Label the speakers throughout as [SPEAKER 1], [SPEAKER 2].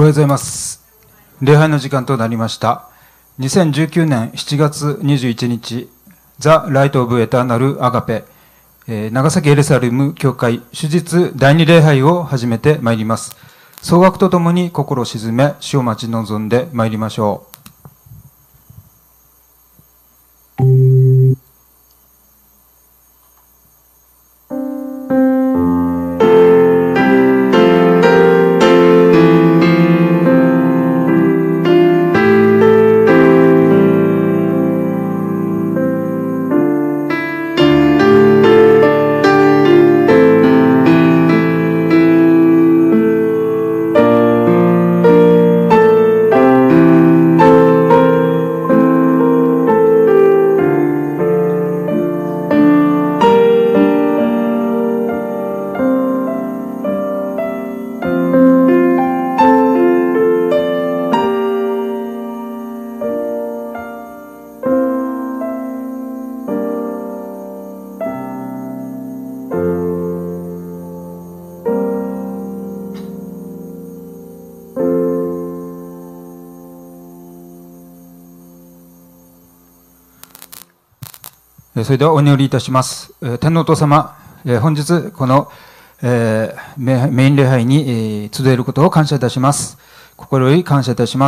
[SPEAKER 1] おはようございます。礼拝の時間となりました。2019年7月21日、ザ・ライト・オブ・エターナル・アガペ、長崎エルサレム教会主日第2礼拝を始めてまいります。総額とともに心を静め、主を待ち望んでまいりましょう。それではお祈りいたします。天皇お父様、本日このメイン礼拝に集えることを感謝いたします。心より感謝いたします。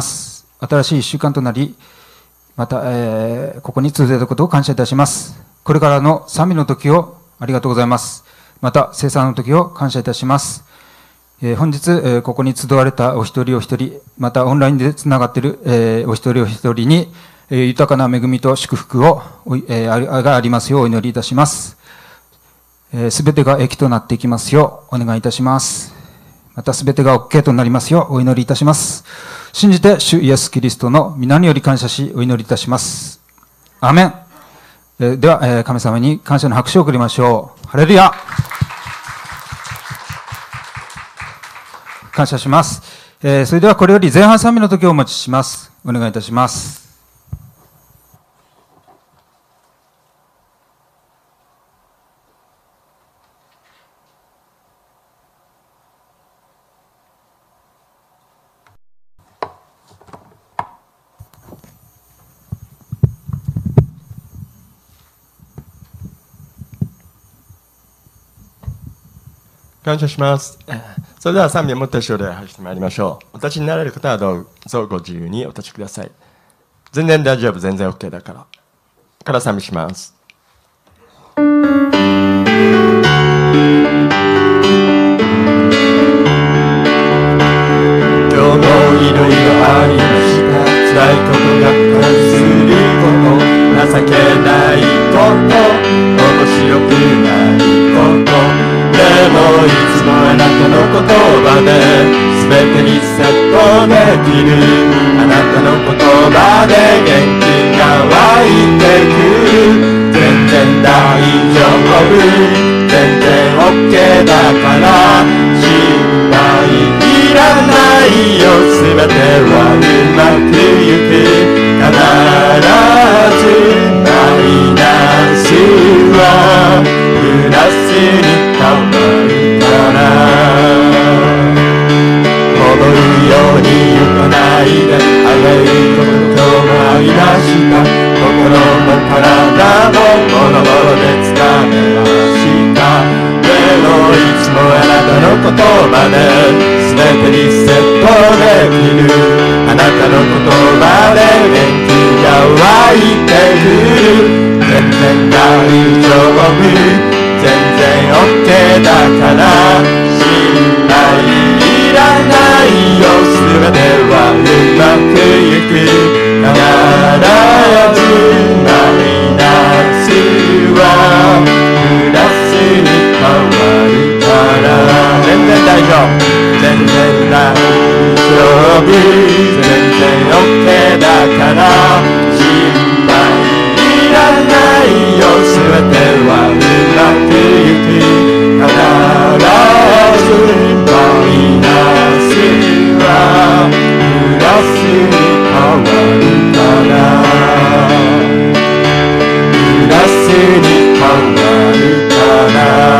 [SPEAKER 1] 新しい1週間となり、またここに集えたことを感謝いたします。これからの賛美の時をありがとうございます。また生産の時を感謝いたします。本日ここに集われたお一人お一人、またオンラインでつながっているお一人お一人に豊かな恵みと祝福をがありますようお祈りいたします。すべてが益となっていきますようお願いいたします。またすべてが OK となりますようお祈りいたします。信じて主イエスキリストの皆により感謝しお祈りいたします。アーメン。では神様に感謝の拍手を送りましょう。ハレルヤ。感謝します。それではこれより前半賛美の時をお待ちします。お願いいたします。
[SPEAKER 2] 感謝します。それでは賛美をもって主で始めてまいりましょう。お立ちになられる方はどうぞご自由にお立ちください。全然大丈夫、全然 OK だから賛美します。今日もいろいろありました。辛いことがっかりすること、情けないこと、面白くないこと、でもいつもあなたの言葉で全てにセットできる。あなたの言葉で元気が湧いてくる。全然大丈夫、全然 OK だから心配いらないよ。全てはうまくいく。必ずマイナスはプラスに変わるから戻るように行かないで。あらゆることがありました。心も体もボロボロでつかめました。でもいつもあなたの言葉で全てにセットできる。あなたの言葉で元気が湧いてくる。全然大丈夫、全然 OK だから心配いらないよ。全てはうまくいく。必ずマイナスはプラスに変わるから。全然大丈夫、全然大丈夫、全然 OK だから心配いらないよ。全てはうまくいく。必ずマイナスはプラスに変わるから。プラスに変わるから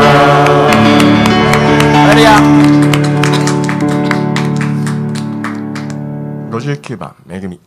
[SPEAKER 2] 。ハレルヤ。 番恵み。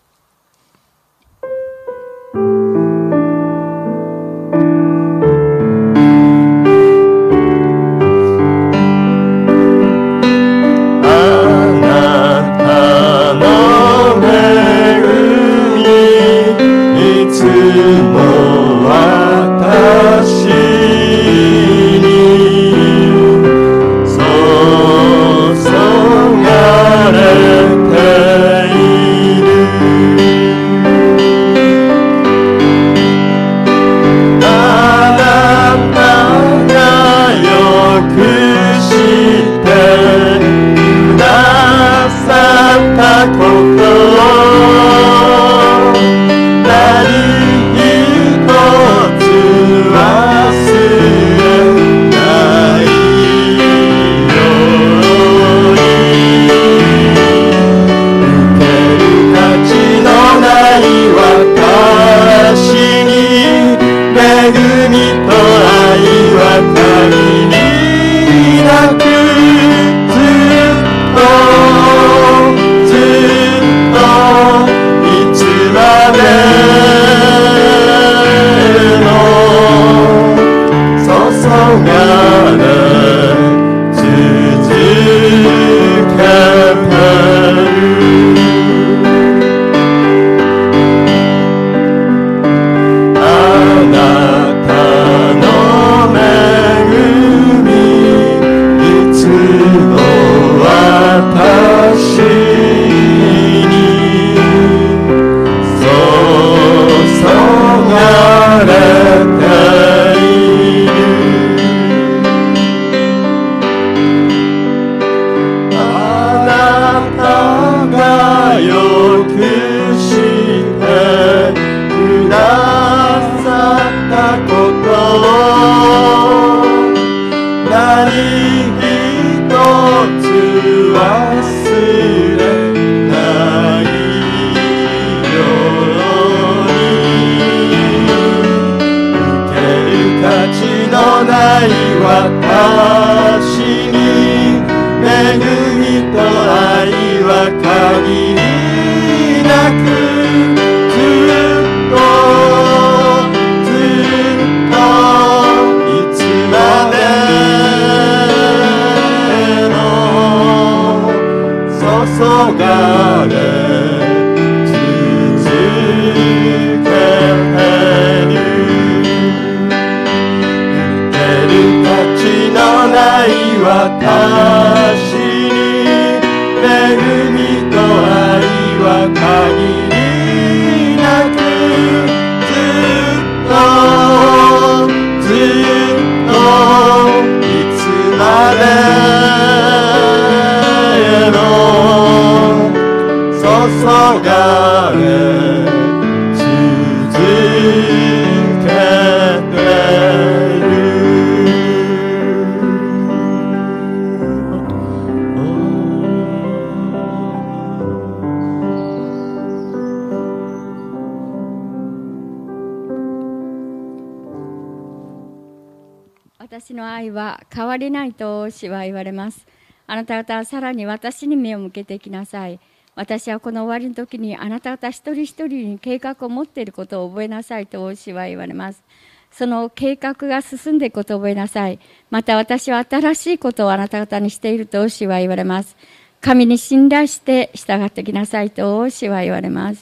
[SPEAKER 3] 私の愛は変わりないと主は言われます。あなた方はさらに私に目を向けていきなさい。私はこの終わりの時にあなた方一人一人に計画を持っていることを覚えなさいと主は言われます。その計画が進んでいくことを覚えなさい。また私は新しいことをあなた方にしていると主は言われます。神に信頼して従ってきなさいと主は言われます。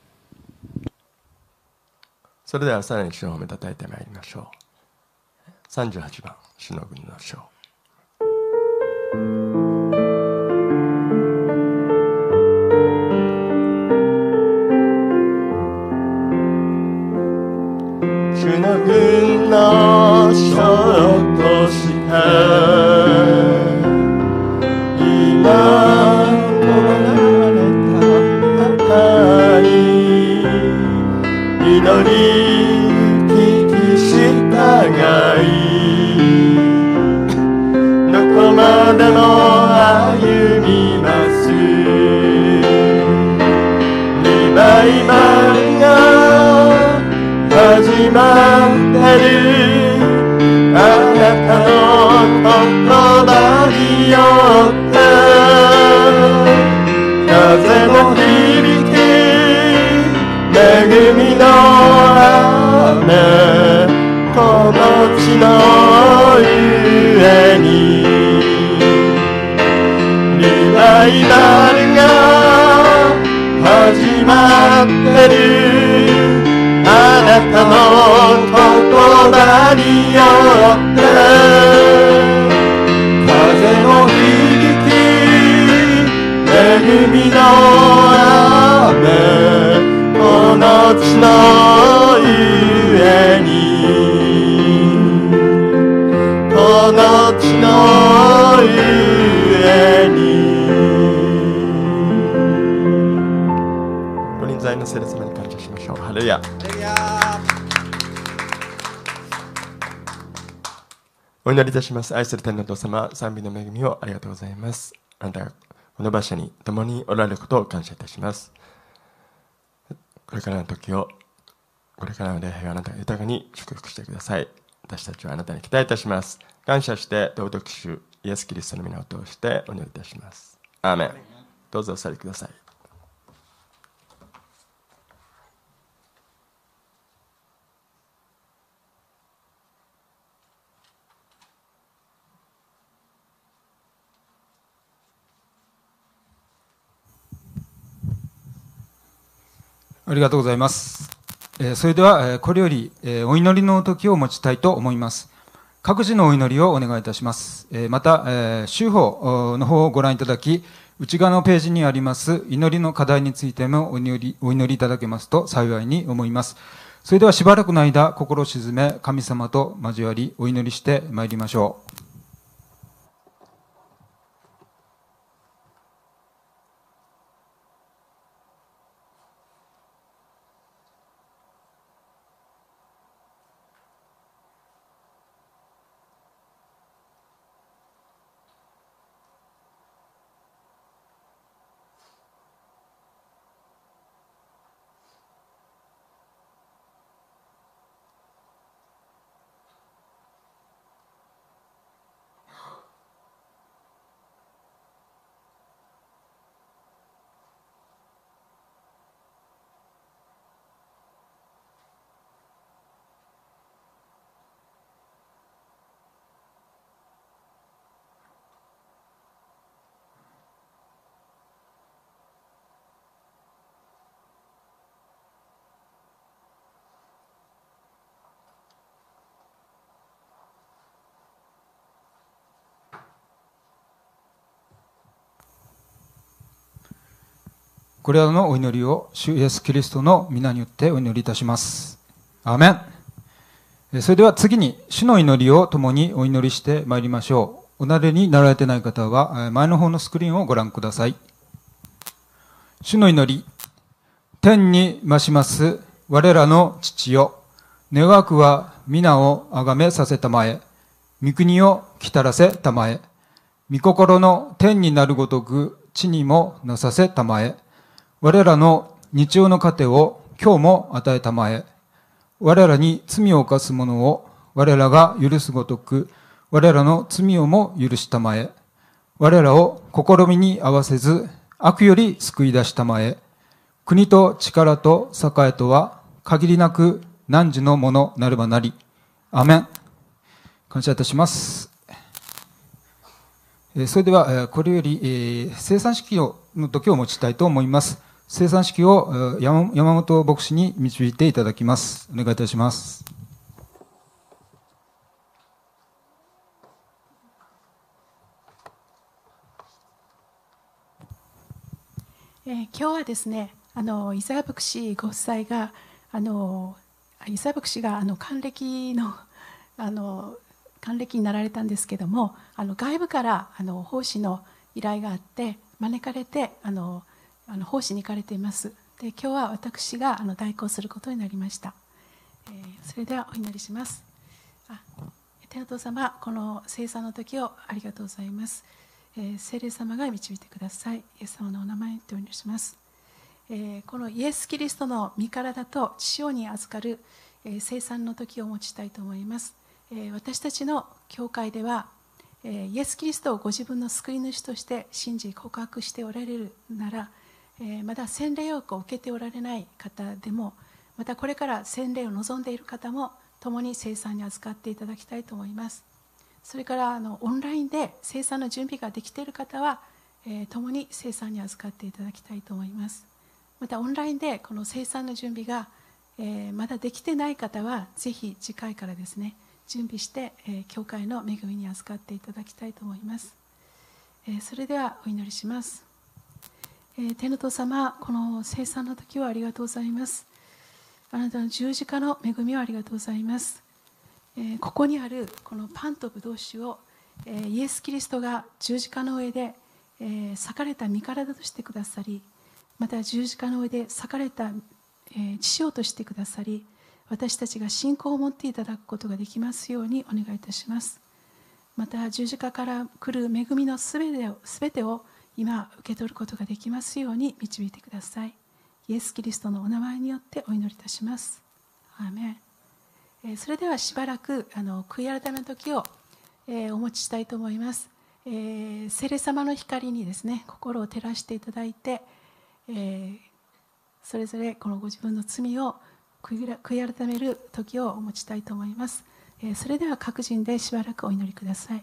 [SPEAKER 2] それではさらに主の褒めたたえてまいりましょう。38番、主の国の章。主の軍の章として今こられた方に祈り聞き従いどこまでも歩みますリバイバルが始まってるあなたの言葉によって風も吹の地の上にリバイバルが始まってる。あなたの言葉によって風の響き恵みの雨この地の上にこの地の上にご臨在の聖霊様に感謝しましょう。ハレルヤ。お祈りいたします。愛する天のお父様、賛美の恵みをありがとうございます。あなたがこの場所に共におられることを感謝いたします。これからの時を、これからの礼拝をあなたが豊かに祝福してください。私たちはあなたに期待いたします。感謝して尊き主イエス・キリストの皆を通してお祈りいたします。アーメン。どうぞお座りください。
[SPEAKER 1] ありがとうございます。それでは、これより、お祈りの時を持ちたいと思います。各自のお祈りをお願いいたします。また、週報の方をご覧いただき、内側のページにあります祈りの課題についてもお祈りいただけますと幸いに思います。それではしばらくの間、心を静め、神様と交わり、お祈りしてまいりましょう。これらのお祈りを主イエス・キリストの皆によってお祈りいたします。アーメン。それでは次に主の祈りを共にお祈りしてまいりましょう。お慣れになられていない方は前の方のスクリーンをご覧ください。主の祈り。天に増します我らの父よ、願わくは皆をあがめさせたまえ、御国を来たらせたまえ、御心の天になるごとく地にもなさせたまえ、我らの日常の糧を今日も与えたまえ、我らに罪を犯す者を我らが許すごとく我らの罪をも許したまえ、我らを試みに合わせず悪より救い出したまえ、国と力と栄とは限りなく汝のものなればなり。アメン。感謝いたします。それではこれより生産式の時を持ちたいと思います。生産式を山本牧師に導いていただきます。お願いいたします。
[SPEAKER 4] 今日はですね、伊沢牧師ご夫妻が伊沢牧師が還暦になられたんですけども、外部から奉仕の依頼があって招かれて奉仕に行かれています。で、今日は私が代行することになりました。それではお祈りします。天のお父様、この聖餐の時をありがとうございます。聖霊様が導いてください。イエス様のお名前にお祈りします。このイエス・キリストの身体と血潮に預かる聖餐の時を持ちたいと思います。私たちの教会ではイエス・キリストをご自分の救い主として信じ告白しておられるなら、まだ洗礼を受けておられない方でも、またこれから洗礼を望んでいる方も共に聖餐に預かっていただきたいと思います。それからオンラインで聖餐の準備ができている方は、共に聖餐に預かっていただきたいと思います。またオンラインでこの聖餐の準備が、まだできてない方はぜひ次回からですね準備して、教会の恵みに預かっていただきたいと思います。それではお祈りします。天の父様、この聖餐の時はありがとうございます。あなたの十字架の恵みをありがとうございます。ここにあるこのパンとブドウ酒を、イエス・キリストが十字架の上で、裂かれた身体としてくださり、また十字架の上で裂かれた、血潮としてくださり、私たちが信仰を持っていただくことができますようにお願いいたします。また十字架から来る恵みのすべてを今受け取ることができますように導いてください。イエス・キリストのお名前によってお祈りいたします。アーメン。それではしばらく悔い改めの時を、お持ちしたいと思います。聖霊様の光にですね心を照らしていただいて、それぞれこのご自分の罪を悔い改める時をお持ちしたいと思います。それでは各人でしばらくお祈りください。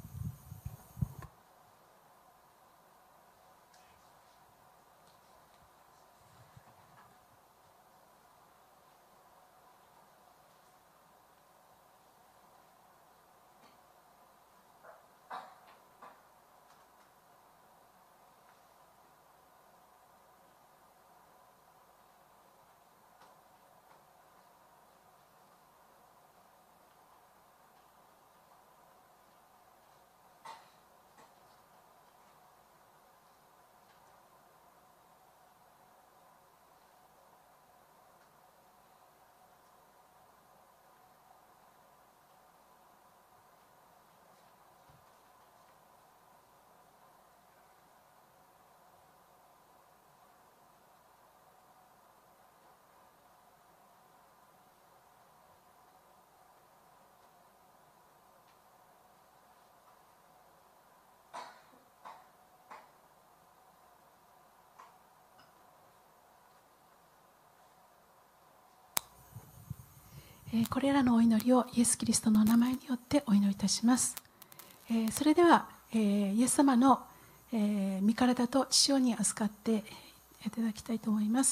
[SPEAKER 4] これらのお祈りをイエス・キリストのお名前によってお祈りいたします。それでは、イエス様の、身体と血潮に預かっていただきたいと思います。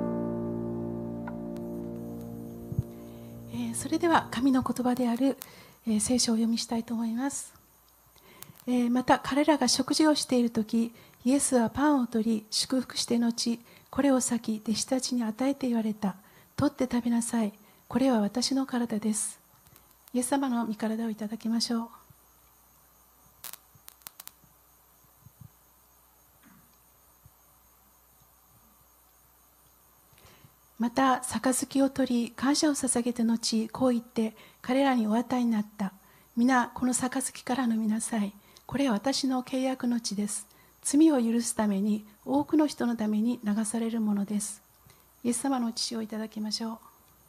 [SPEAKER 4] それでは神の言葉である聖書をお読みしたいと思います。また彼らが食事をしているとき、イエスはパンを取り祝福して後、これを裂き弟子たちに与えて言われた。取って食べなさい。これは私の体です。イエス様の御体をいただきましょう。また杯を取り感謝を捧げて後、こう言って彼らにお与えになった。皆この杯から飲みなさい。これは私の契約の血です。罪を許すために多くの人のために流されるものです。イエス様の血をいただきましょう。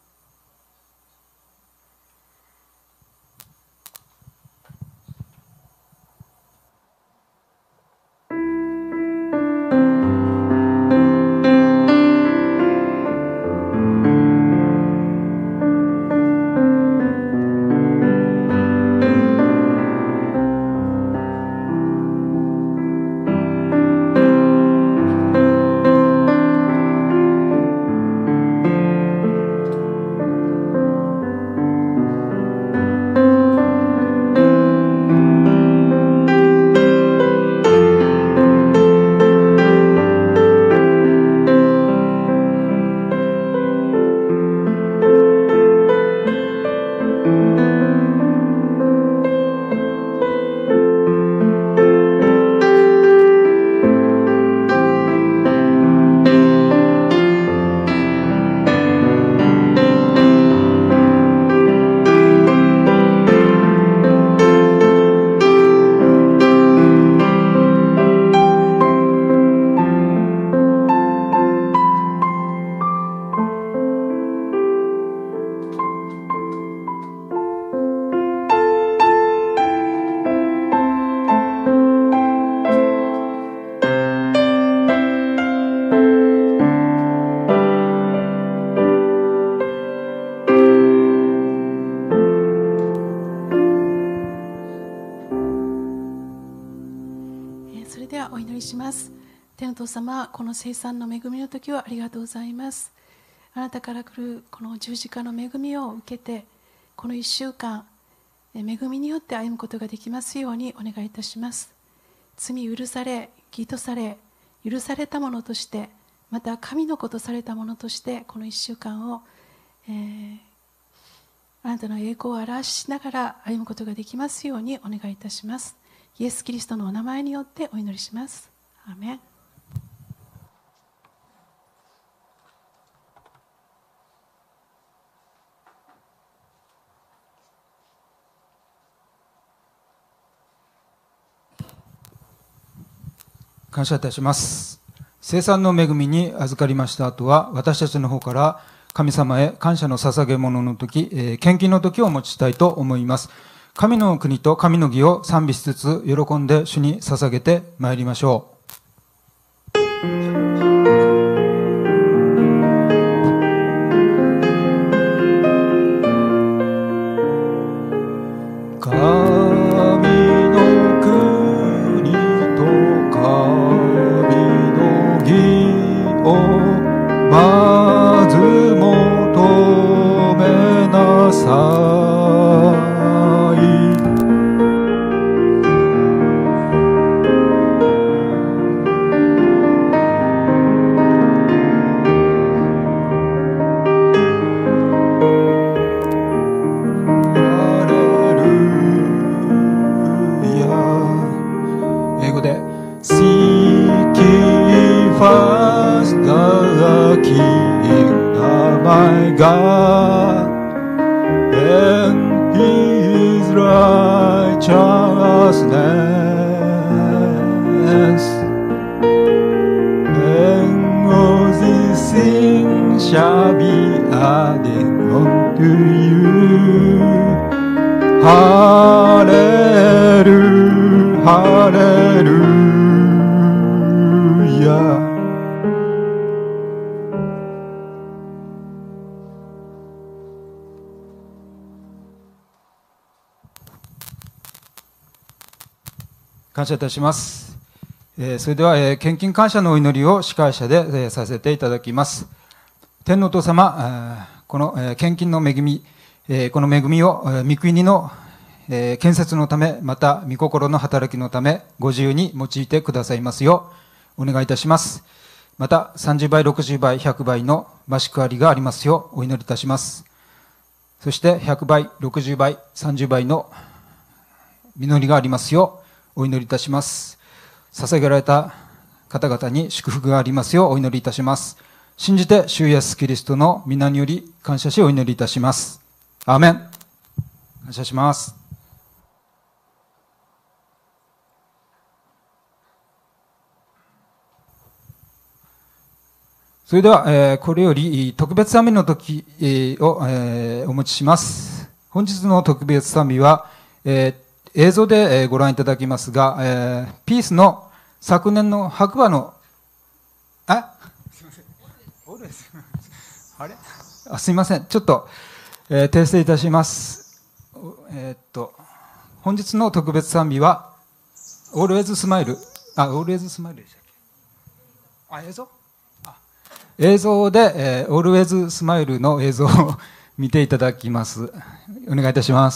[SPEAKER 4] 天のお父様、この聖餐の恵みの時をありがとうございます。あなたから来るこの十字架の恵みを受けて、この1週間恵みによって歩むことができますようにお願いいたします。罪許され、義とされ、許されたものとして、また神の子とされたものとして、この1週間を、あなたの栄光を表しながら歩むことができますようにお願いいたします。イエス・キリストのお名前によってお祈りします。アーメン。
[SPEAKER 1] 感謝いたします。聖餐の恵みに預かりました後は、私たちの方から神様へ感謝の捧げ物の時、献金の時をお持ちしたいと思います。神の国と神の義を賛美しつつ、喜んで主に捧げてまいりましょう。まず求めなさい。ハレルヤ。英語で Seek ye first the King, my God, and His righteousness, and all these things shall be added unto you. Hallelujah, hallelujah. 感謝いたします。それでは、献金感謝のお祈りを司会者で、させていただきます。天のお父様、この、献金の恵み、この恵みを御国の、 建設のため、また御心の働きのため、ご自由に用いてくださいますようお願いいたします。また30倍、60倍、100倍の増し加わりがありますようお祈りいたします。そして100倍、60倍、30倍の実りがありますようお祈りいたします。捧げられた方々に祝福がありますようお祈りいたします。信じて主イエスキリストの皆により感謝しお祈りいたします。アーメン。感謝します。それでは、これより特別賛美の時を、お持ちします。本日の特別賛美は、映像でご覧いただきますが、ピースの昨年の白馬の、すいません。あれ？すいません。ちょっと、訂正いたします。本日の特別賛美は、Always Smile。Always Smile でしたっけ？映像？映像で、Always Smile の映像を見ていただきます。お願いいたします。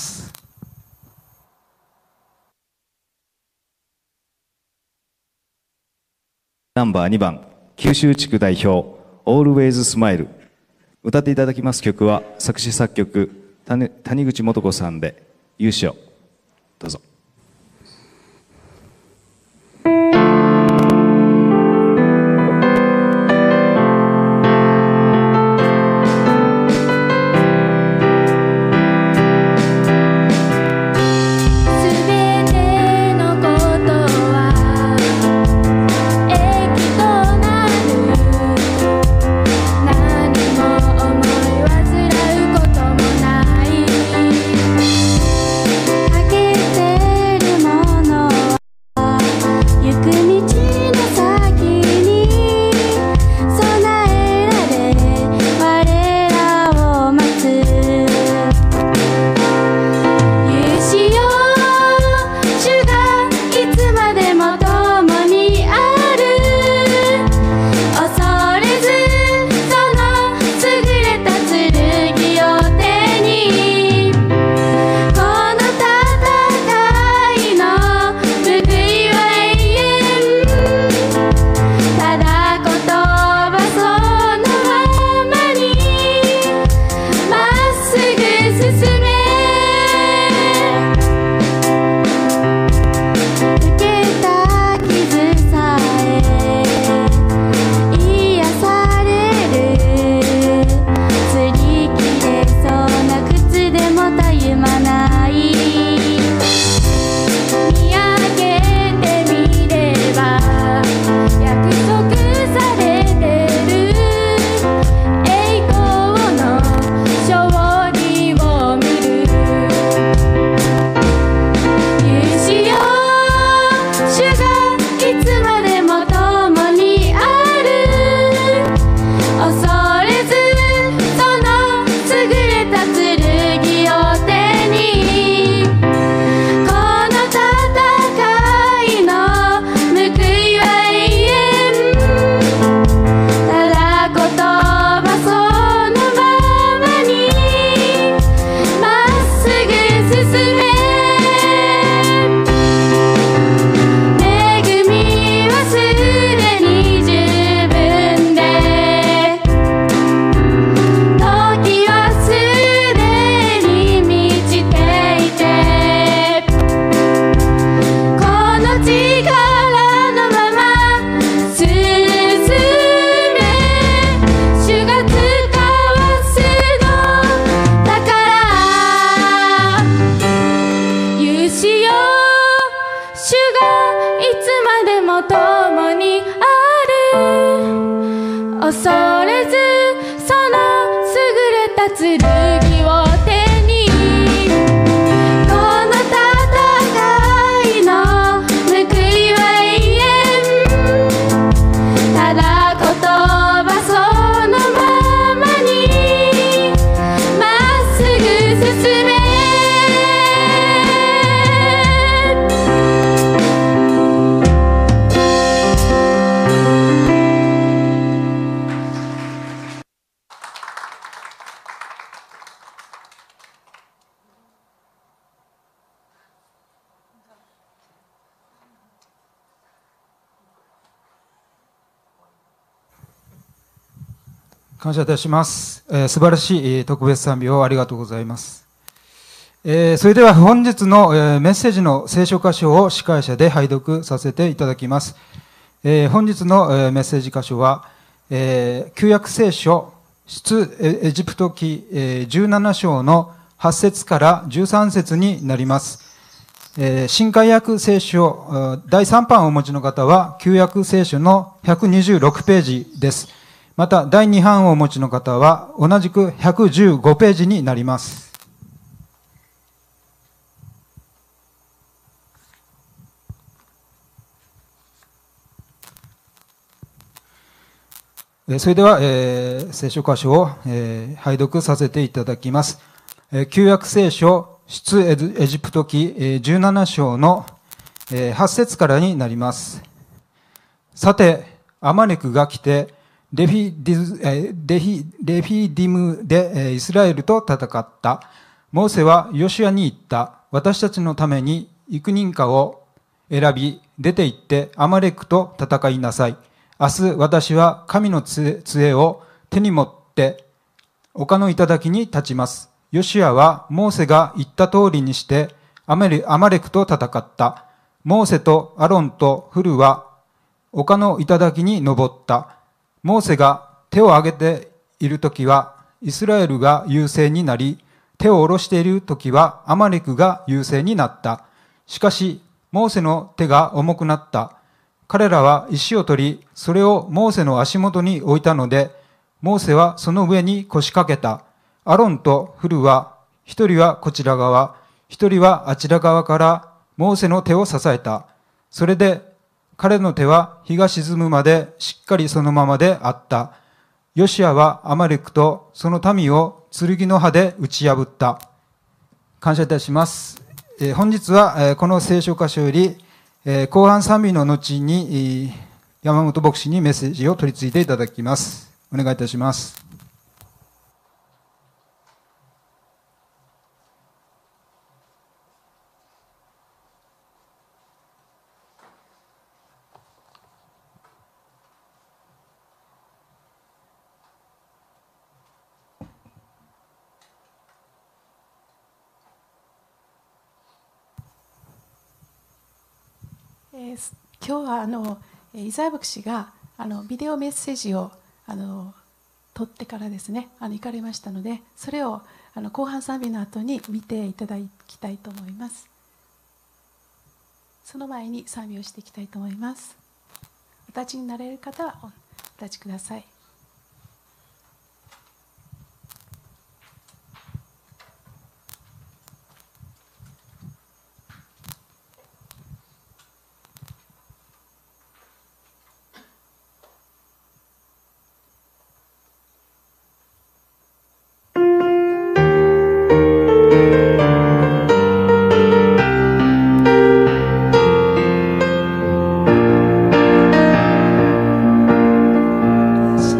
[SPEAKER 5] ナンバー2番、九州地区代表、Always Smile。歌っていただきます曲は、作詞作曲、谷口素子さんで、優勝。どうぞ。
[SPEAKER 6] かけて
[SPEAKER 1] 感謝いたします。素晴らしい特別賛美をありがとうございます。それでは本日のメッセージの聖書箇所を司会者で拝読させていただきます。本日のメッセージ箇所は、旧約聖書出エジプト記17章の8節から13節になります。新海約聖書第3版をお持ちの方は旧約聖書の126ページです。また第2版をお持ちの方は同じく115ページになります。それでは、聖書箇所を、拝読させていただきます。旧約聖書出エジプト記17章の8節からになります。さて、アマレクが来てレフィディムでイスラエルと戦った。モーセはヨシュアに言った。私たちのために幾人かを選び、出て行ってアマレクと戦いなさい。明日私は神の杖を手に持って丘の頂に立ちます。ヨシュアはモーセが言った通りにしてアマレクと戦った。モーセとアロンとフルは丘の頂に登った。モーセが手を挙げているときはイスラエルが優勢になり、手を下ろしているときはアマレクが優勢になった。しかしモーセの手が重くなった。彼らは石を取り、それをモーセの足元に置いたので、モーセはその上に腰掛けた。アロンとフルは、一人はこちら側、一人はあちら側からモーセの手を支えた。それで彼の手は日が沈むまでしっかりそのままであった。ヨシュアはアマレクとその民を剣の刃で打ち破った。感謝いたします。本日はこの聖書箇所より後半賛美の後に山本牧師にメッセージを取り次いでいただきます。お願いいたします。
[SPEAKER 4] 今日はイザヤ牧師がビデオメッセージを撮ってからですね行かれましたので、それを後半賛美の後に見ていただきたいと思います。その前に賛美をしていきたいと思います。お立ちになれる方はお立ちください。
[SPEAKER 2] 「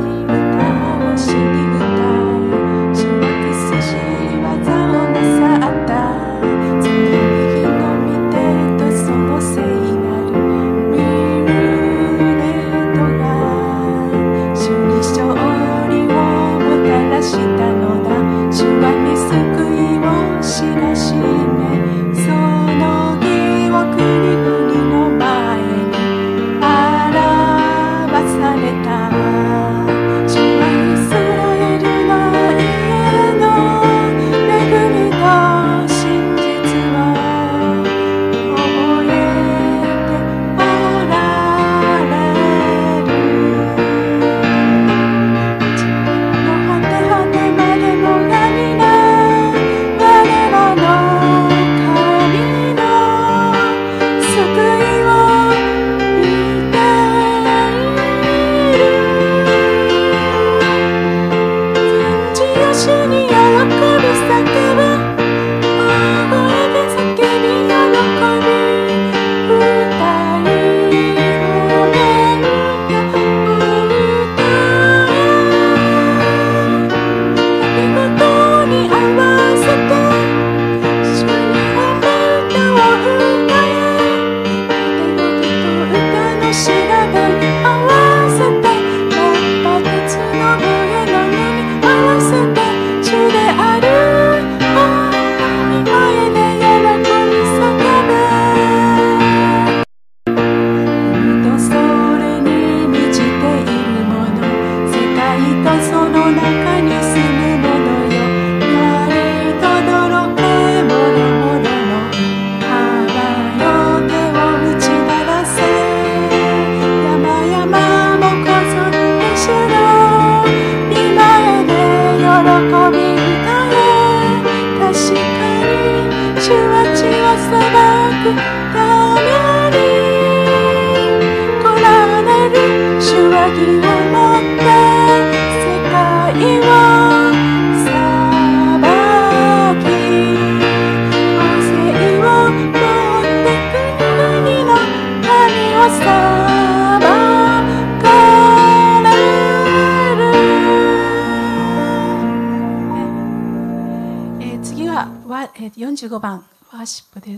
[SPEAKER 4] は45番ワーシップです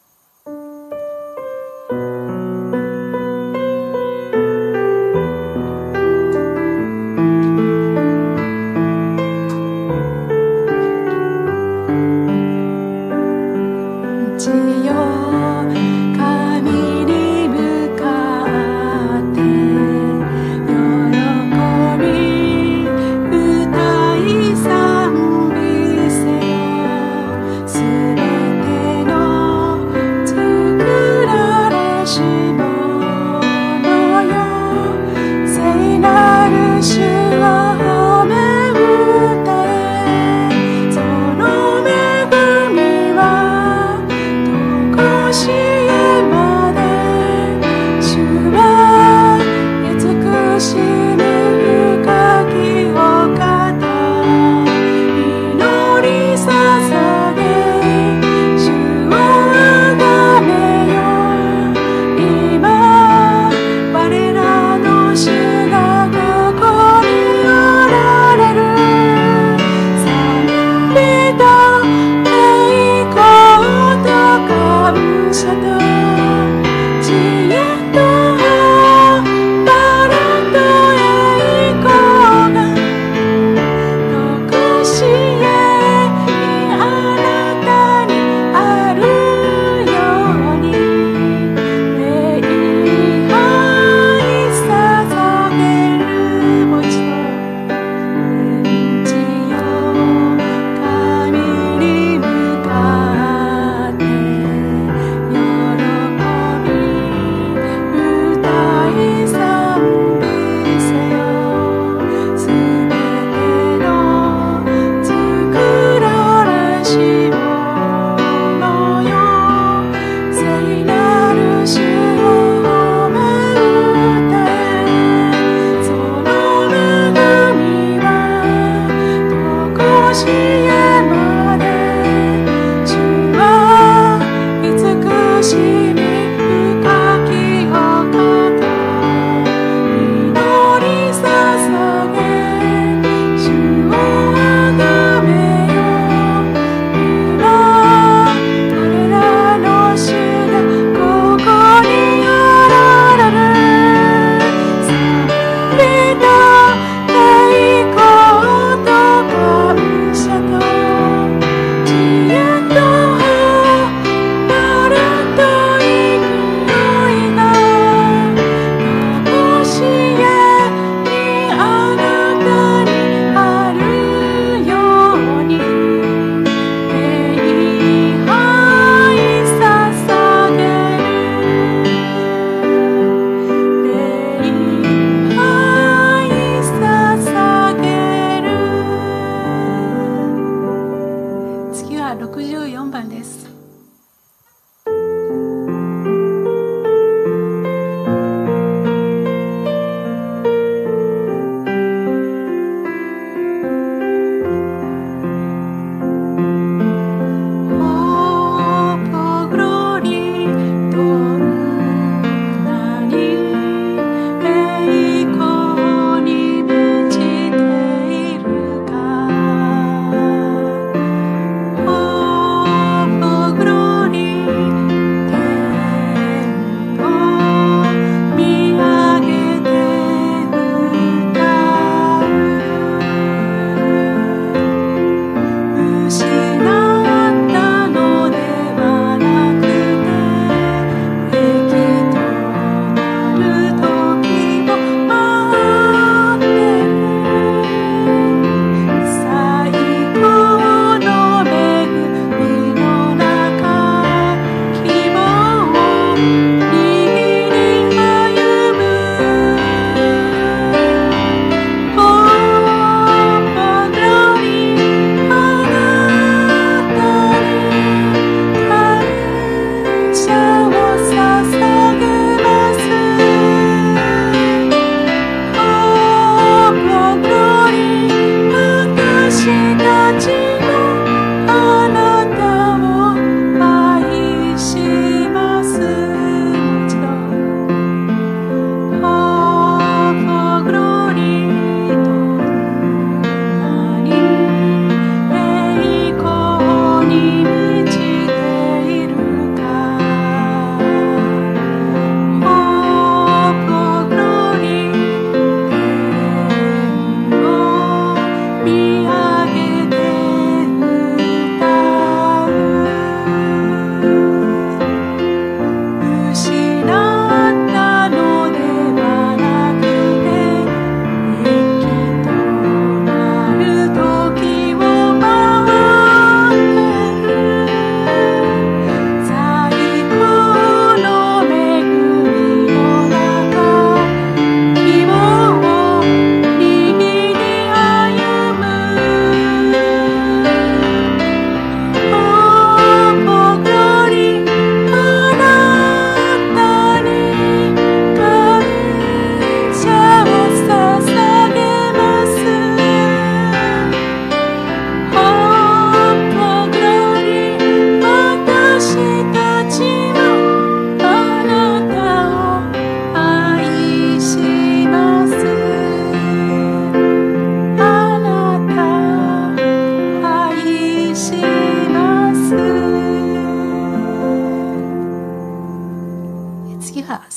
[SPEAKER 4] 。64番です。
[SPEAKER 6] Oh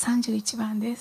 [SPEAKER 4] 31番です。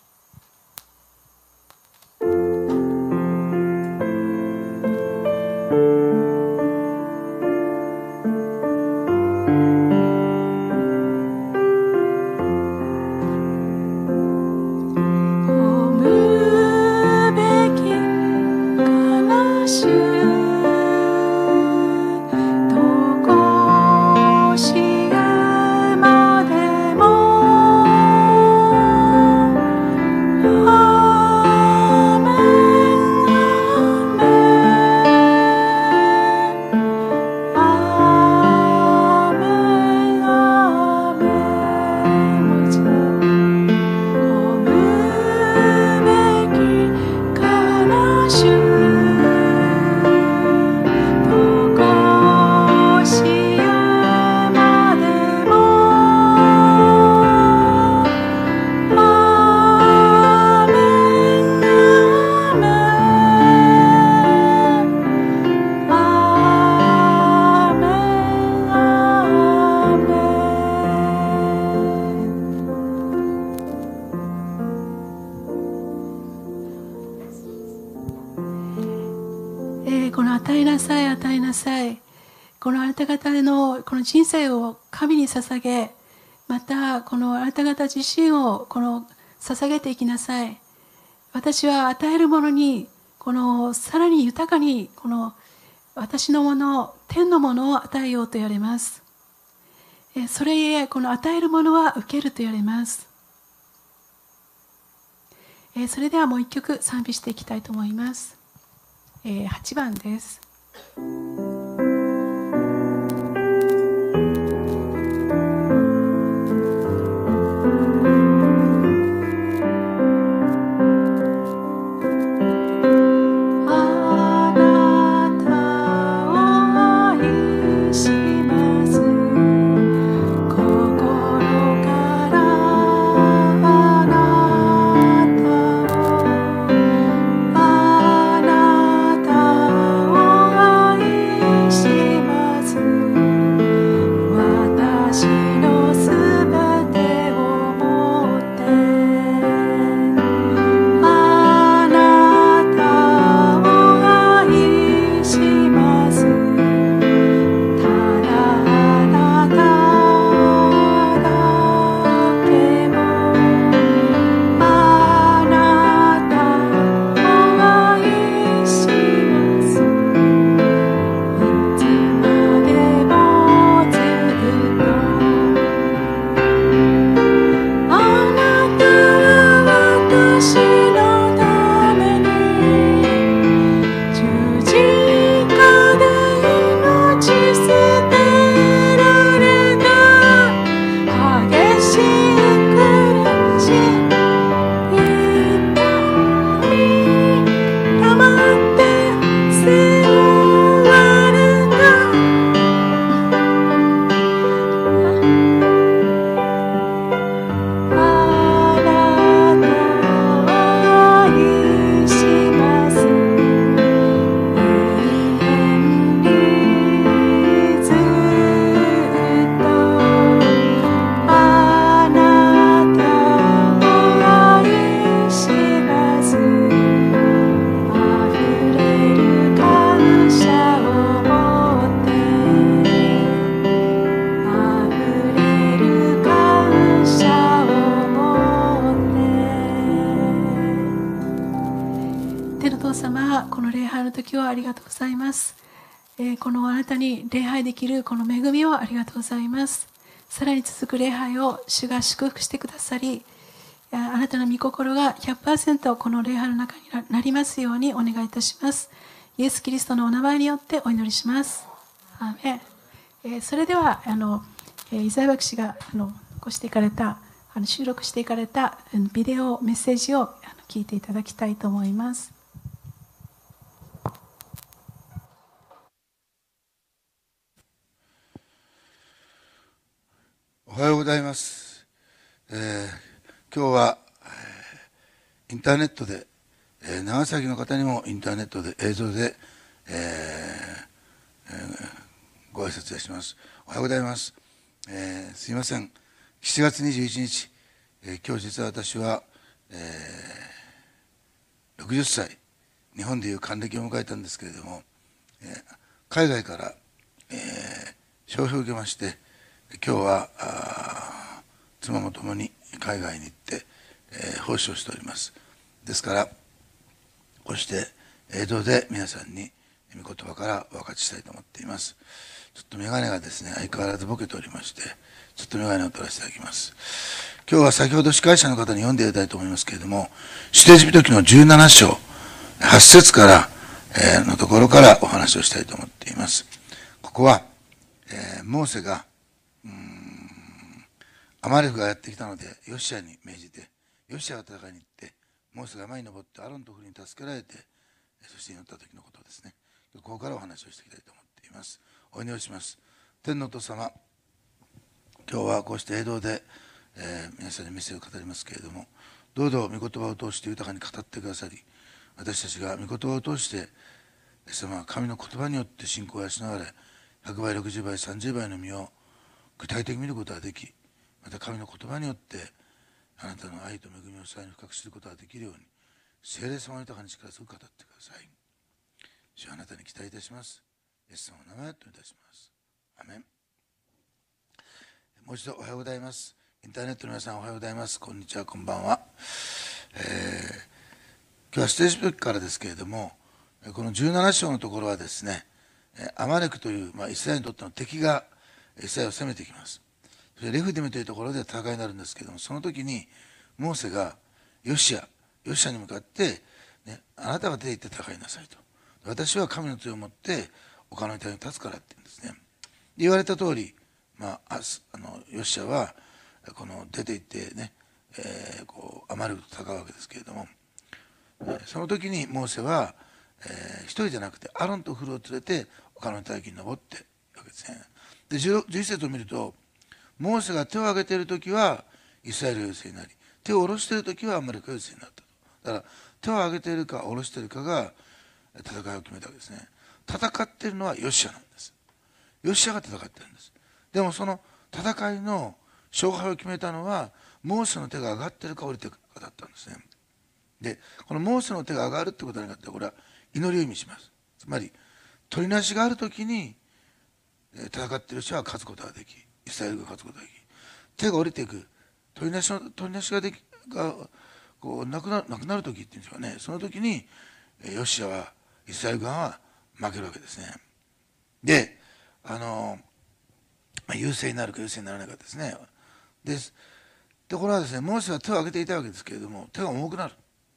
[SPEAKER 4] この与えなさい、与えなさい。このあなた方のこの人生を神に捧げ、またこのあなた方自身を捧げていきなさい。私は与えるものにさらに豊かに私のもの、天のものを与えようと言われます。それゆえこの与えるものは受けると言われます。それではもう一曲賛美していきたいと思います。8番です。このあなたに礼拝できるこの恵みをありがとうございます。さらに続く礼拝を主が祝福してくださり、あなたの御心が 100% この礼拝の中になりますようにお願いいたします。イエス・キリストのお名前によってお祈りします。アーメン。それではイザヤ牧師が残していかれた収録していかれたビデオメッセージを聞いていただきたいと思います。
[SPEAKER 6] おはようございます。今日はインターネットで、長崎の方にもインターネットで映像で、ご挨拶いたします。おはようございます。すいません。7月21日、 今日実は私は、60歳、日本でいう還暦を迎えたんですけれども、海外から、招聘を受けまして、今日は妻も共に海外に行って、奉仕をしております。ですから、こうして映像で皆さんに御言葉からお分かちしたいと思っています。ちょっと眼鏡がですね、相変わらずボケておりまして、ちょっと眼鏡を取らせていただきます。今日は先ほど司会者の方に読んでいただきたいと思いますけれども、出エジプト記の17章、8節から、のところからお話をしたいと思っています。ここは、モーセが、アマレクがやってきたので、ヨシアに命じて、ヨシアが戦いに行って、モーセが山に登ってアロンとフルに助けられて、そして祈った時のことですね。ここからお話をしていきたいと思っています。お祈りします。天のお父様、今日はこうして映像で、皆さんにメッセージを語りますけれども、どうぞ御言葉を通して豊かに語ってくださり、私たちが御言葉を通して、神の言葉によって信仰を養われ、100倍、60倍、30倍の実を具体的に見ることができ、また神の言葉によってあなたの愛と恵みをさらに深く知ることができるように、聖霊様の豊かに力強く語ってください。主はあなたに期待いたします。イエス様の名前といたします。アメン。もう一度おはようございます。インターネットの皆さんおはようございます。こんにちは、こんばんは。今日は出エジプト記からですけれども、この17章のところはですね、アマレクという、イスラエルにとっての敵がイスラエルを攻めてきます。それでレフディムというところで戦いになるんですけれども、その時にモーセがヨシアに向かって、あなたが出て行って戦いなさいと。私は神の杖を持って丘の頂に立つからって言うんですね。言われた通り、ヨシアはこの出て行ってね、アマレクと戦うわけですけれども、その時にモーセは、一人じゃなくてアロンとフルを連れて丘の頂に登っているわけですね。で11節を見ると、モーセが手を挙げている時はイスラエルが優勢になり、手を下ろしている時はアマレクが優勢になったと。だから手を挙げているか下ろしているかが戦いを決めたわけですね。戦っているのはヨシアなんです。ヨシアが戦っているんです。でもその戦いの勝敗を決めたのはモーセの手が上がっているか下りているかだったんですね。でこのモーセの手が上がるってことになって、これは祈りを意味します。つまり取りなしがあるときに戦っている人は勝つことができ、イスラエルが勝つことができ、手が下りていく、取りなしがこうなくなるときっていうんですかね、その時にヨシアはイスラエル側は負けるわけですね。で優勢になるか優勢にならないかですね。でこれはですね、モーセは手を挙げていたわけですけれども、手が重くなる、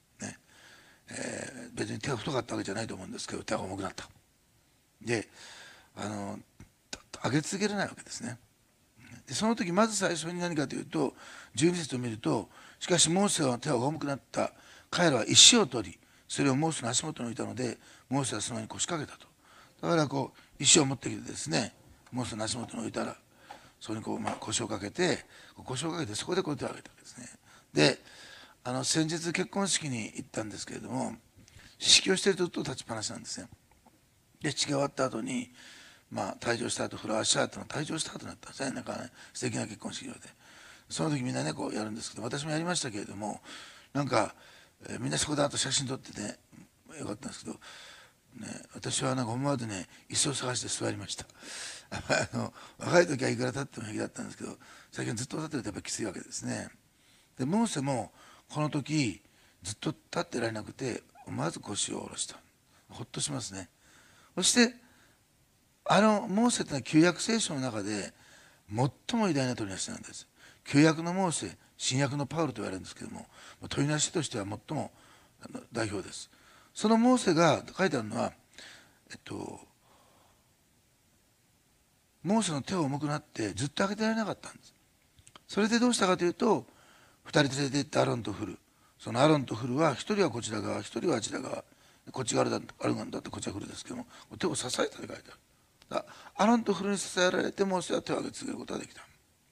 [SPEAKER 6] 別に手が太かったわけじゃないと思うんですけど、手が重くなった。で上げ続けられないわけですね。でその時まず最初に何かというと、12節を見ると、しかしモーセは手が重くなった。彼らは石を取り、それをモーセの足元に置いたので、モーセはその上に腰掛けたと。だから石を持ってきてですね、モーセの足元に置いたら、そこに腰をかけてそこでこう手を挙げたわけですね。で先日結婚式に行ったんですけれども、式をしているとずっと立ちっぱなしなんですね。で式が終わった後に退場した後、フラワーシャートの退場した後になったんですね。なんかね、素敵な結婚式場で、その時みんなねやるんですけど、私もやりましたけれども、なんか、みんなそこであと写真撮ってねよかったんですけど、私は思わず椅子を探して座りました。若い時はいくら立っても平気だったんですけど、最近ずっと立ってるとやっぱりきついわけですね。でモーセもこの時ずっと立ってられなくて、まず腰を下ろした。ほっとしますね。そしてモーセというのは旧約聖書の中で最も偉大な取りなしなんです。旧約のモーセ、新約のパウロと言われるんですけども、取りなしとしては最も代表です。そのモーセが書いてあるのは、モーセの手が重くなってずっと上げてられなかったんです。それでどうしたかというと、2人連れて行ったアロンとフル、そのアロンとフルは1人はこちら側、1人はあちら側、こっち側アロンだってこっちはフルですけども、手を支えたって書いてある。アロンとフルに支えられてモーセは手を挙げ続けることができた。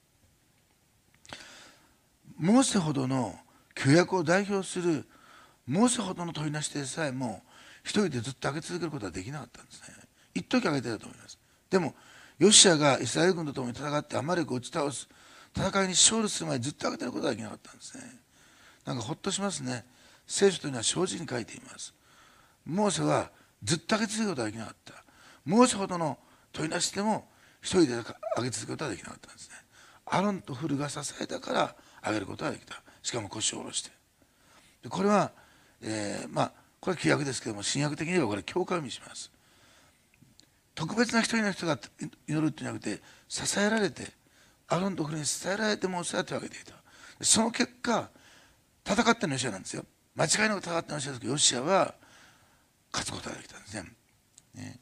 [SPEAKER 6] モーセほどの旧約を代表するモーセほどの取りなしでさえも一人でずっと挙げ続けることはできなかったんですね。一時挙げてたと思います。でもヨシアがイスラエル軍と共に戦ってアマレクを打ち倒す戦いに勝利する前にずっと上げてることができなかったんですね。なんかほっとしますね。聖書というのは正直に書いています。モーセはずっと上げ続けることができなかった。モーセほどの問いなしでも一人で上げ続けることができなかったんですね。アロンとフルが支えたから上げることができた。しかも腰を下ろして。でこれは、これは旧約ですけども、新約的に言えばこれ教会を意味します。特別な一人の人が祈るっていうんじゃなくて、支えられて、アロンとフルに支えられてモーセは手を挙げていた。その結果、戦ってのヨシアなんですよ。間違いなく戦ってのヨシアですけど、ヨシアは勝つことができたんですね。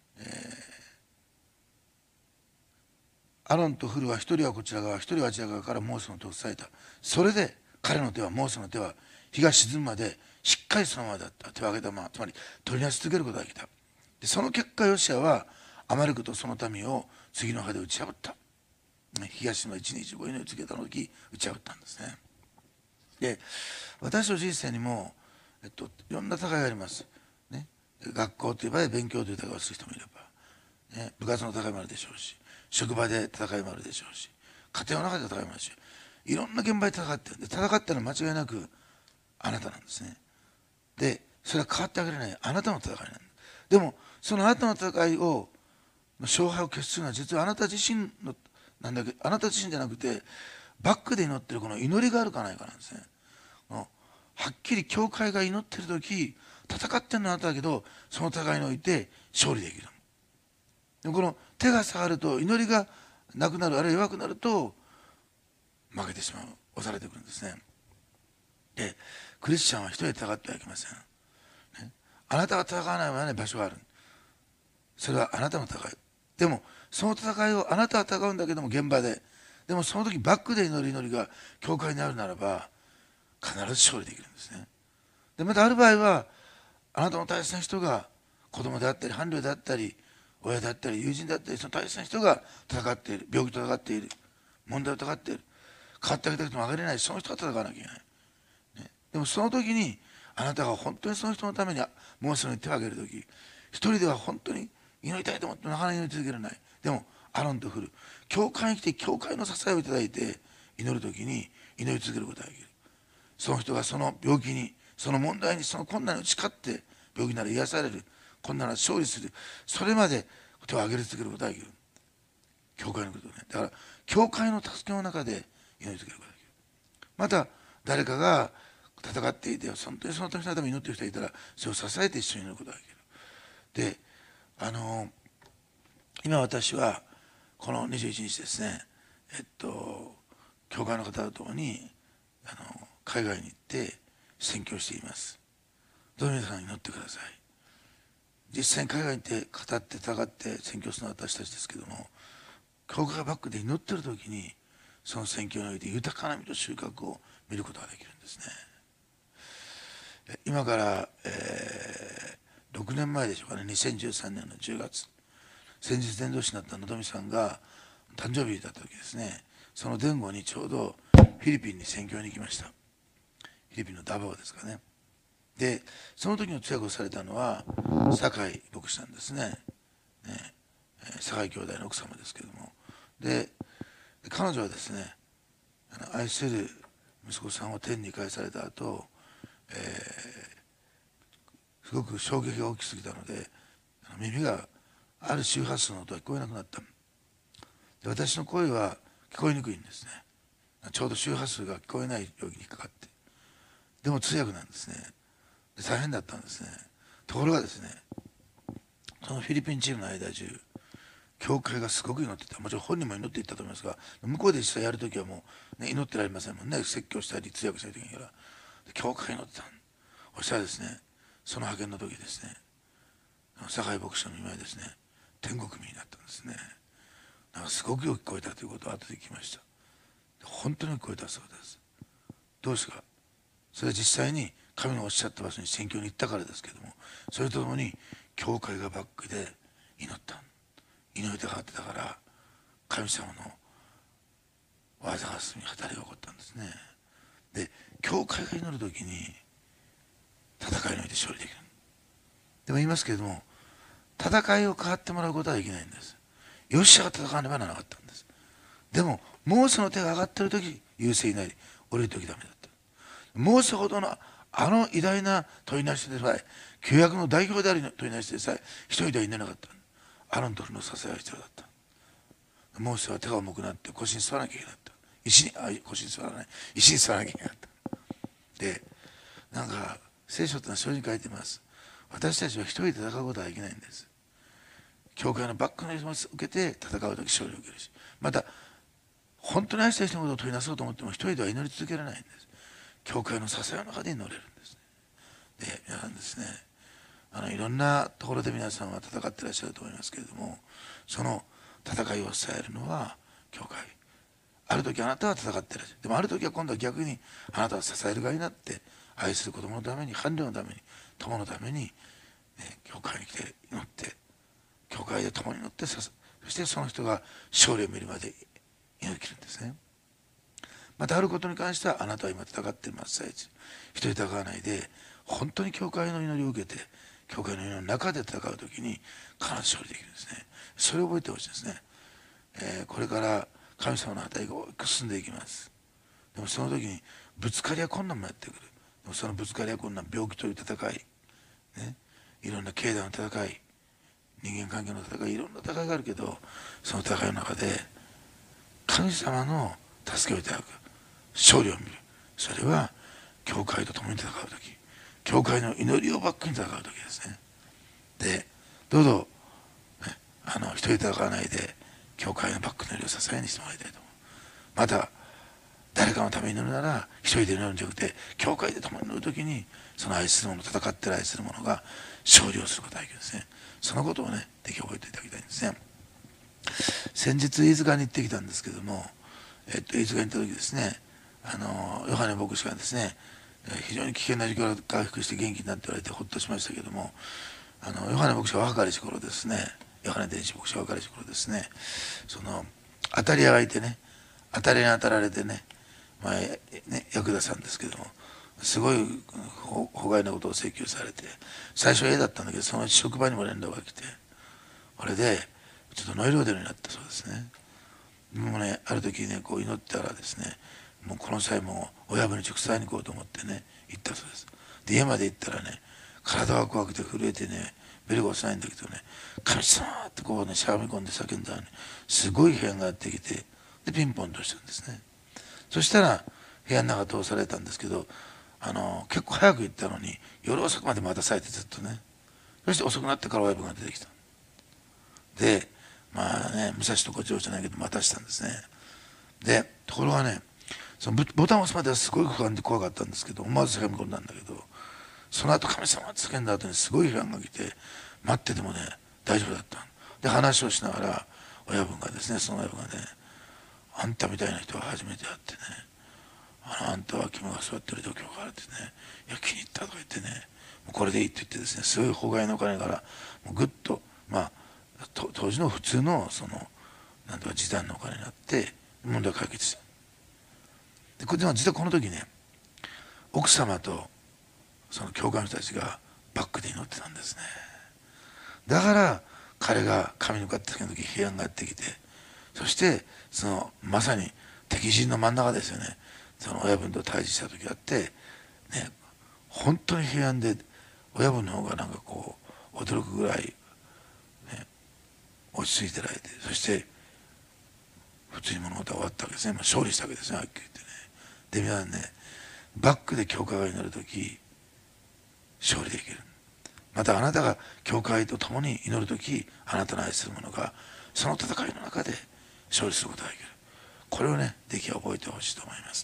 [SPEAKER 6] アロンとフルは一人はこちら側、一人はあちら側からモーセの手を伝えた。それで彼の手は、モーセの手は日が沈むまでしっかりそのままだった。手を挙げたまま、つまり取り出し続けることができた。でその結果、ヨシアはアマレクとその民を次の葉で打ち破った。東の1日5祈りつけた時打ち破ったんですね。で私の人生にも、いろんな戦いがあります、ね、学校という場合勉強という戦いをする人もいれば、部活の戦いもあるでしょうし、職場で戦いもあるでしょうし、家庭の中で戦いもあるし、いろんな現場で戦ってるんで、戦ったのは間違いなくあなたなんですね。でそれは変わってあげられないあなたの戦いなんです。でもそのあなたの戦いを勝敗を決するのは実はあなた自身のなんだけど、あなた自身じゃなくてバックで祈ってるこの祈りがあるかないかなんですね。はっきり教会が祈ってる時、戦ってるのはあなただけど、その戦いにおいて勝利できる。でもこの手が下がると、祈りがなくなる、あるいは弱くなると負けてしまう、押されてくるんですね。でクリスチャンは一人で戦ってはいけません、ね、あなたが戦わないままに場所がある。それはあなたの戦い。でもその戦いをあなたは戦うんだけども現場で、でもその時バックで祈りが教会にあるならば必ず勝利できるんですね。でまたある場合は、あなたの大切な人が子供であったり伴侶であったり親であったり友人であったり、その大切な人が戦っている、病気と戦っている、問題を戦っている、変わってあげたくてもあげれない、その人が戦わなきゃいけない、ね、でもその時にあなたが本当にその人のためにモーセの手を挙げる時、一人では本当に祈りたいと思ってなかなか祈り続けられない。でもアロンとフル、教会に来て教会の支えをいただいて祈る時に祈り続けることができる。その人がその病気に、その問題に、その困難に打ち勝って、病気なら癒される、困難なら勝利する、それまで手を挙げ続けることができる。教会のことね。だから教会の助けの中で祈り続けることができる。また誰かが戦っていて、本当にその時のために祈っている人がいたら、それを支えて一緒に祈ることができる。で今私はこの21日ですね、教会の方と共に海外に行って宣教しています。どうぞ皆さん祈ってください。実際に海外に行って語って戦って宣教するのは私たちですけども、教会バックで祈ってる時にその宣教において豊かな実と収穫を見ることができるんですね。今から、6年前でしょうかね、2013年の10月、先日伝道師になったのぞみさんが誕生日だった時ですね、その前後にちょうどフィリピンに宣教に行きました。フィリピンのダバオですかね。でその時の通訳をされたのは酒井牧師なんですね。酒井兄弟の奥様ですけども、で彼女はですね、愛する息子さんを天に返された後、すごく衝撃が大きすぎたので耳がある周波数の音が聞こえなくなった。で私の声は聞こえにくいんですね。ちょうど周波数が聞こえない領域に引っかかって、でも通訳なんですね。で大変だったんですね。ところがですね、そのフィリピンチームの間中教会がすごく祈ってた。もちろん本人も祈っていったと思いますが、向こうで実際やるときはもう、ね、祈ってられませんもんね。説教したり通訳したりときにから教会が祈ってた。そしたらですね、その派遣の時ですね、酒井牧師の見舞いですね、天国民になったんですね。なんかすごくよく聞こえたということを後で聞きました。本当に聞こえたそうです。どうですか。それは実際に神のおっしゃった場所に宣教に行ったからですけども、それとともに教会がバックで祈った。祈りたがってたから神様の技が進み働きが起こったんですね。で教会が祈る時に戦いにおいて勝利できる。でも言いますけれども、戦いを変わってもらうことはできないんです。ヨシアが戦わねばならなかったんです。でもモーセの手が上がってる時優勢になり、降りる時ダメだった。モーセほどのあの偉大な問いなしでさえ、旧約の代表である問いなしでさえ一人では祈れなかった。アロンとフルの支えが必要だった。モーセは手が重くなって腰に座らなきゃいけなかった。腰に座らない、石に座らなきゃいけなかった。で、なんか聖書ってのは正直書いてます。私たちは一人で戦うことはできないんです。教会のバックの様子を受けて戦うとき勝利を受けるし、また本当に愛した人のことを取りなそうと思っても一人では祈り続けられないんです。教会の支えの中で祈れるんですね。で、皆さんですね、いろんなところで皆さんは戦っていらっしゃると思いますけれども、その戦いを支えるのは教会。ある時あなたは戦っていらっしゃる。でもある時は今度は逆にあなたは支える側になって、愛する子供のために、伴侶のために、友のために、ね、教会に来て祈って、教会で共に祈って、そしてその人が勝利を見るまで祈り切るんですね。またあることに関しては、あなたは今戦っている真っ最中。一人戦わないで、本当に教会の祈りを受けて、教会の祈りの中で戦うときに必ず勝利できるんですね。それを覚えてほしいですね。これから神様の働きが大きく進んでいきます。でもその時にぶつかりや困難もやってくる。でもそのぶつかりや困難、病気という戦い、ね、いろんな経済の戦い、人間関係の戦い、いろんな戦いがあるけど、その戦いの中で神様の助けをいただく、勝利を見る。それは教会と共に戦う時、教会の祈りをバックに戦う時ですね。で、どうぞ、ね、一人で戦わないで教会のバックの祈りを支えにしてもらいたいと思う。また誰かのために祈るなら一人で祈るんじゃなくて、教会で共に祈る時にその愛する者、戦っている愛する者が勝利をすることができるんですね。そのことをね、ぜひ覚えていただきたいんですね。先日飯塚に行ってきたんですけども、飯塚に行った時ですね、ヨハネ牧師がですね、非常に危険な状況が回復して元気になっておられてほっとしましたけども、ヨハネ牧師は若かりし頃ですね、ヨハネ伝子牧師は若かりし頃ですね、その当たり屋がいてね、当たりに当たられてね、役田さんですけども、すごい法外なことを請求されて、最初は A だったんだけど、そのうち職場にも連絡が来て、これでちょっとノイローゼルになったそうですね。もうね、ある時ね、こう祈ったらですね、もうこの際も親分に直接会いに行こうと思ってね、行ったそうです。で、家まで行ったらね、体が怖くて震えてね、ベルが押せないんだけどね、神様ってこうね、しゃがみ込んで叫んだらね、すごい部屋がやってきて、で、ピンポンとしたんですね。そしたら、部屋の中通されたんですけど、結構早く行ったのに、夜遅くまで待たされてずっとね、そして遅くなってから親分が出てきた。で、まあね、武蔵と誇張じゃないけど待たしたんですね。で、ところがね、そのボタンを押すまではすごい不安で怖かったんですけど、思わずしゃがみ込んだんだけど、その後神様って叫んだ後にすごい不安が来て、待っててもね、大丈夫だった。で、話をしながら、親分がですね、その親分がね、あんたみたいな人が初めて会ってね、あんたは君が座ってる状況があるってね、いや気に入ったとか言ってね、もうこれでいいって言ってですね、すごい法外のお金からもうぐっと、まあ当時の普通のそのなんとか示談のお金になって問題解決した。でこれでも実はこの時ね、奥様とその教会の人たちがバックで祈ってたんですね。だから彼が神に向かって時平安がやってきて、そしてそのまさに敵陣の真ん中ですよね。その親分と対峙した時があってね、本当に平安で親分の方がなんかこう驚くぐらい、ね、落ち着いてられて、そして普通に物事は終わったわけですね。勝利したわけですね、はっきり言ってね。で皆さんね、バックで教会が祈る時勝利できる。またあなたが教会と共に祈る時、あなたの愛する者がその戦いの中で勝利することができる。これをね、ぜひ覚えてほしいと思います。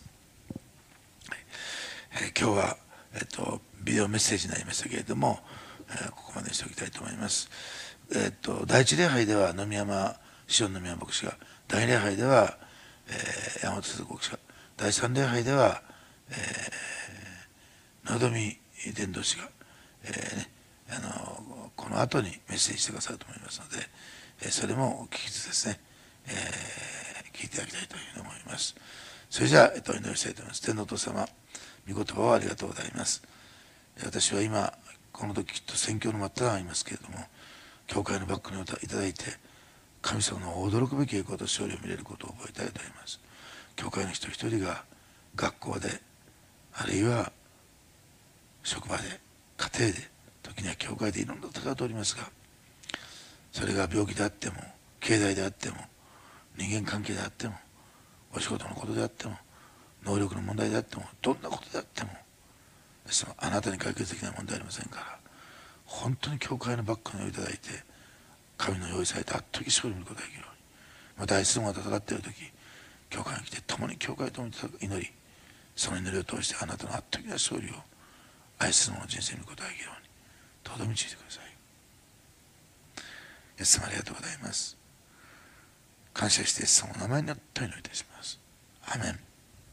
[SPEAKER 6] 今日は、ビデオメッセージになりましたけれども、ここまでにしておきたいと思います。第一礼拝では塩宮牧師が、第二礼拝では、山本鈴子牧師が、第三礼拝では、野富伝道師が、この後にメッセージしてくださると思いますので、それも聞きつつですね、聞いていただきたいというふうに思います。それじゃあ、お祈りしたいと思います。天のお父様、御言葉をありがとうございます。私は今この時きっと宣教の真っ只中にいますけれども、教会のバックにいただいて神様の驚くべき栄光と勝利を見れることを覚えたいと思います。 教会の一人一人が学校で、あるいは職場で、家庭で、時には教会でいろんな戦っておりますが、それが病気であっても、経済であっても、人間関係であっても、お仕事のことであっても、能力の問題であっても、どんなことであっても、あなたに解決できない問題ありませんから、本当に教会のバックにいただいて、神の用意された圧倒的勝利を見ることができるように、また質問が戦っている時、教会に来て共に教会ともに祈り、その祈りを通してあなたの圧倒的な勝利を愛する者の人生に見ることができるように、どうぞ導いてください。イエス様ありがとうございます。感謝してイエス様の名前によってお祈りいたします。アーメン。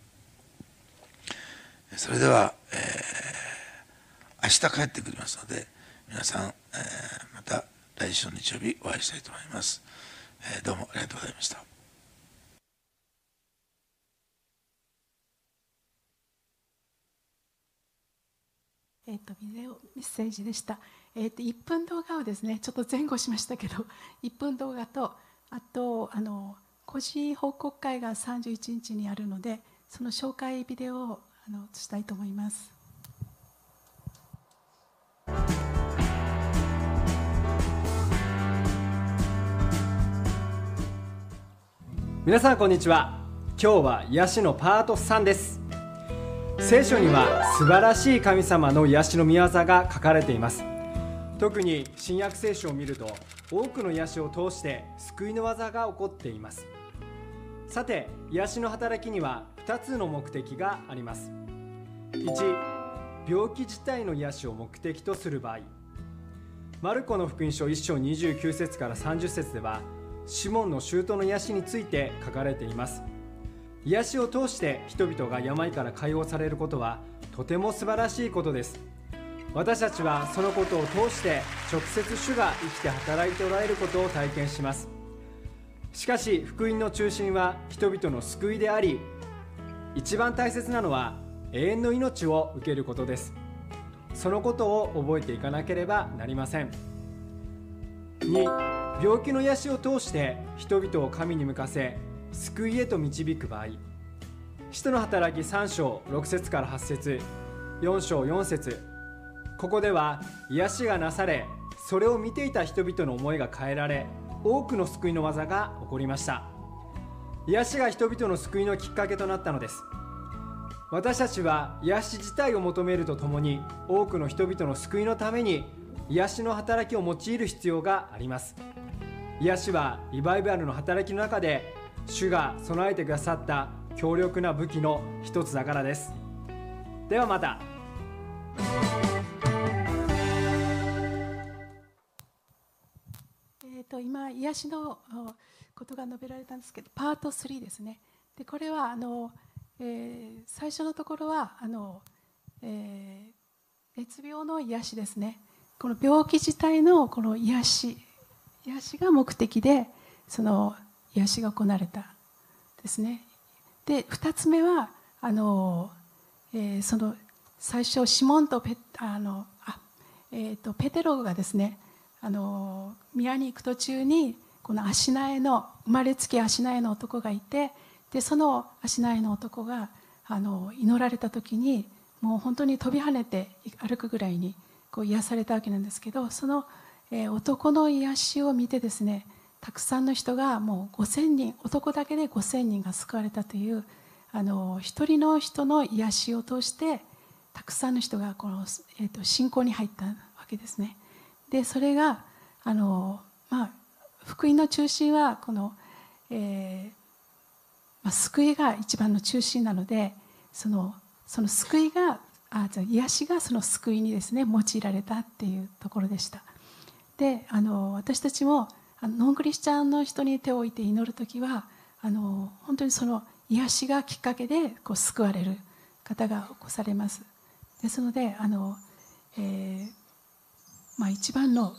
[SPEAKER 6] それでは、明日帰ってくりますので、皆さん、また来週の日曜日お会いしたいと思います。どうもありがとうございました。
[SPEAKER 4] ビデオメッセージでした。1分動画をですね、ちょっと前後しましたけど、1分動画と、あと個人報告会が31日にあるので、その紹介ビデオを映したいと思います。
[SPEAKER 7] 皆さんこんにちは。今日は癒しのパート3です。聖書には素晴らしい神様の癒しの御業が書かれています。特に新約聖書を見ると、多くの癒しを通して救いの技が起こっています。さて、癒しの働きには2つの目的があります。1、病気自体の癒しを目的とする場合、マルコの福音書1章29節から30節では、シモンの舅の癒しについて書かれています。癒しを通して人々が病から解放されることはとても素晴らしいことです。私たちはそのことを通して直接主が生きて働いておられることを体験します。しかし福音の中心は人々の救いであり、一番大切なのは永遠の命を受けることです。そのことを覚えていかなければなりません。2、病気の癒しを通して人々を神に向かせ救いへと導く場合、使徒の働き3章6節から8節、4章4節、ここでは癒しがなされ、それを見ていた人々の思いが変えられ、多くの救いの技が起こりました。癒しが人々の救いのきっかけとなったのです。私たちは癒し自体を求めるとともに、多くの人々の救いのために癒しの働きを用いる必要があります。癒しはリバイバルの働きの中で主が備えてくださった強力な武器の一つだからです。ではまた。
[SPEAKER 4] 今癒しのことが述べられたんですけど、パート3ですね。でこれは最初のところは熱病の癒しですね。この病気自体のこの癒しが目的で、その癒しが行われたですね。で2つ目はその最初シモンとペテロがですね、宮に行く途中にこの足苗の生まれつき足苗の男がいて、でその足苗の男が祈られた時にもう本当に飛び跳ねて歩くぐらいにこう癒されたわけなんですけど、その男の癒しを見てですね、たくさんの人がもう5000人、男だけで5000人が救われたという一人の人の癒しを通してたくさんの人がこの、信仰に入ったわけですね。でそれが福音の中心はこの、救いが一番の中心なので、その救いが癒しがその救いにですね用いられたっていうところでした。で私たちもノンクリスチャンの人に手を置いて祈るときは本当にその癒しがきっかけでこう救われる方が起こされます。ですので一番の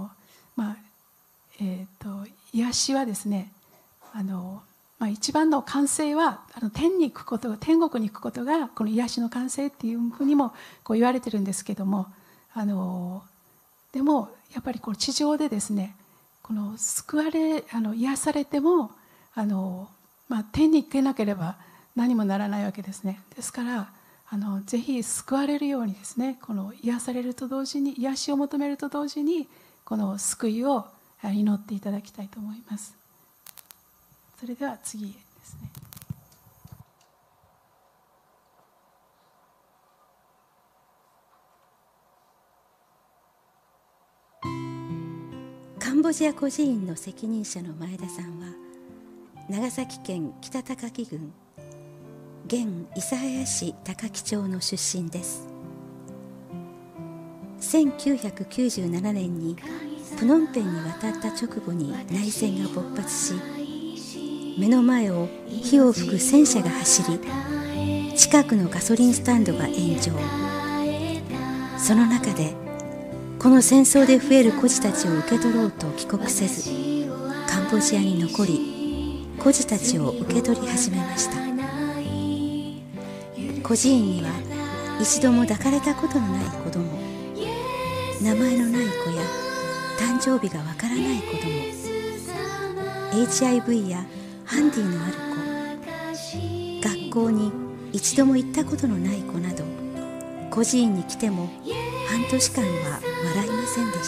[SPEAKER 4] 癒しはですね、一番の完成は天国に行くことがこの癒しの完成っていうふうにもこう言われてるんですけども、でもやっぱりこの地上でですね、この癒されても天に行けなければ何もならないわけですね。ですからぜひ救われるようにですね、この癒されると同時に、癒しを求めると同時にこの救いを祈っていただきたいと思います。それでは次ですね。
[SPEAKER 8] カンボジア孤児院の責任者の前田さんは、長崎県北高木郡現諫早市高木町の出身です。1997年にプノンペンに渡った直後に内戦が勃発し、目の前を火を吹く戦車が走り、近くのガソリンスタンドが炎上。その中でこの戦争で増える孤児たちを受け取ろうと帰国せず、カンボジアに残り孤児たちを受け取り始めました。孤児院には一度も抱かれたことのない子供、名前のない子や誕生日がわからない子供、 HIV やハンディのある子、学校に一度も行ったことのない子など、孤児院に来ても半年間は笑いませんで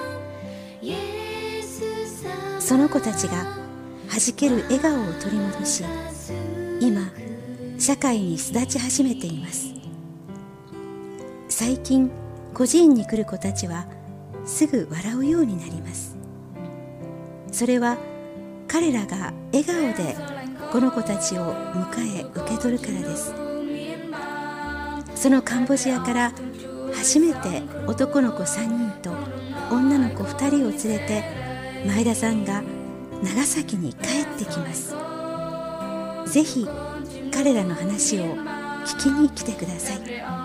[SPEAKER 8] した。その子たちがはじける笑顔を取り戻し、今社会に巣立ち始めています。最近孤児院に来る子たちはすぐ笑うようになります。それは彼らが笑顔でこの子たちを迎え受け取るからです。そのカンボジアから初めて男の子3人と女の子2人を連れて前田さんが長崎に帰ってきます。ぜひ彼らの話を聞きに来てください。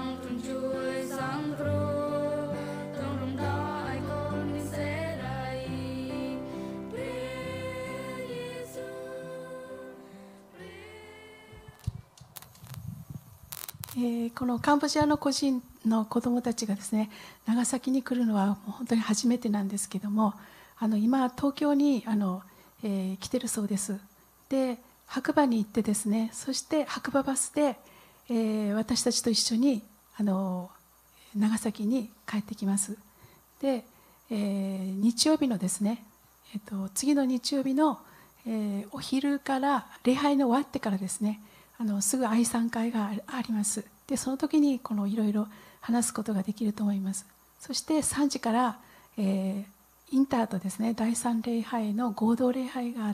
[SPEAKER 4] このカンボジアの孤児の子どもたちがですね、長崎に来るのはもう本当に初めてなんですけども、今東京に来てるそうです。で白馬に行ってですね、そして白馬バスで、私たちと一緒に長崎に帰ってきます。で、日曜日のですね、次の日曜日の、お昼から礼拝の終わってからですね、すぐ愛賛会があります。でその時にいろいろ話すことができると思います。そして3時から、インターとですね、第3礼拝の合同礼拝があって、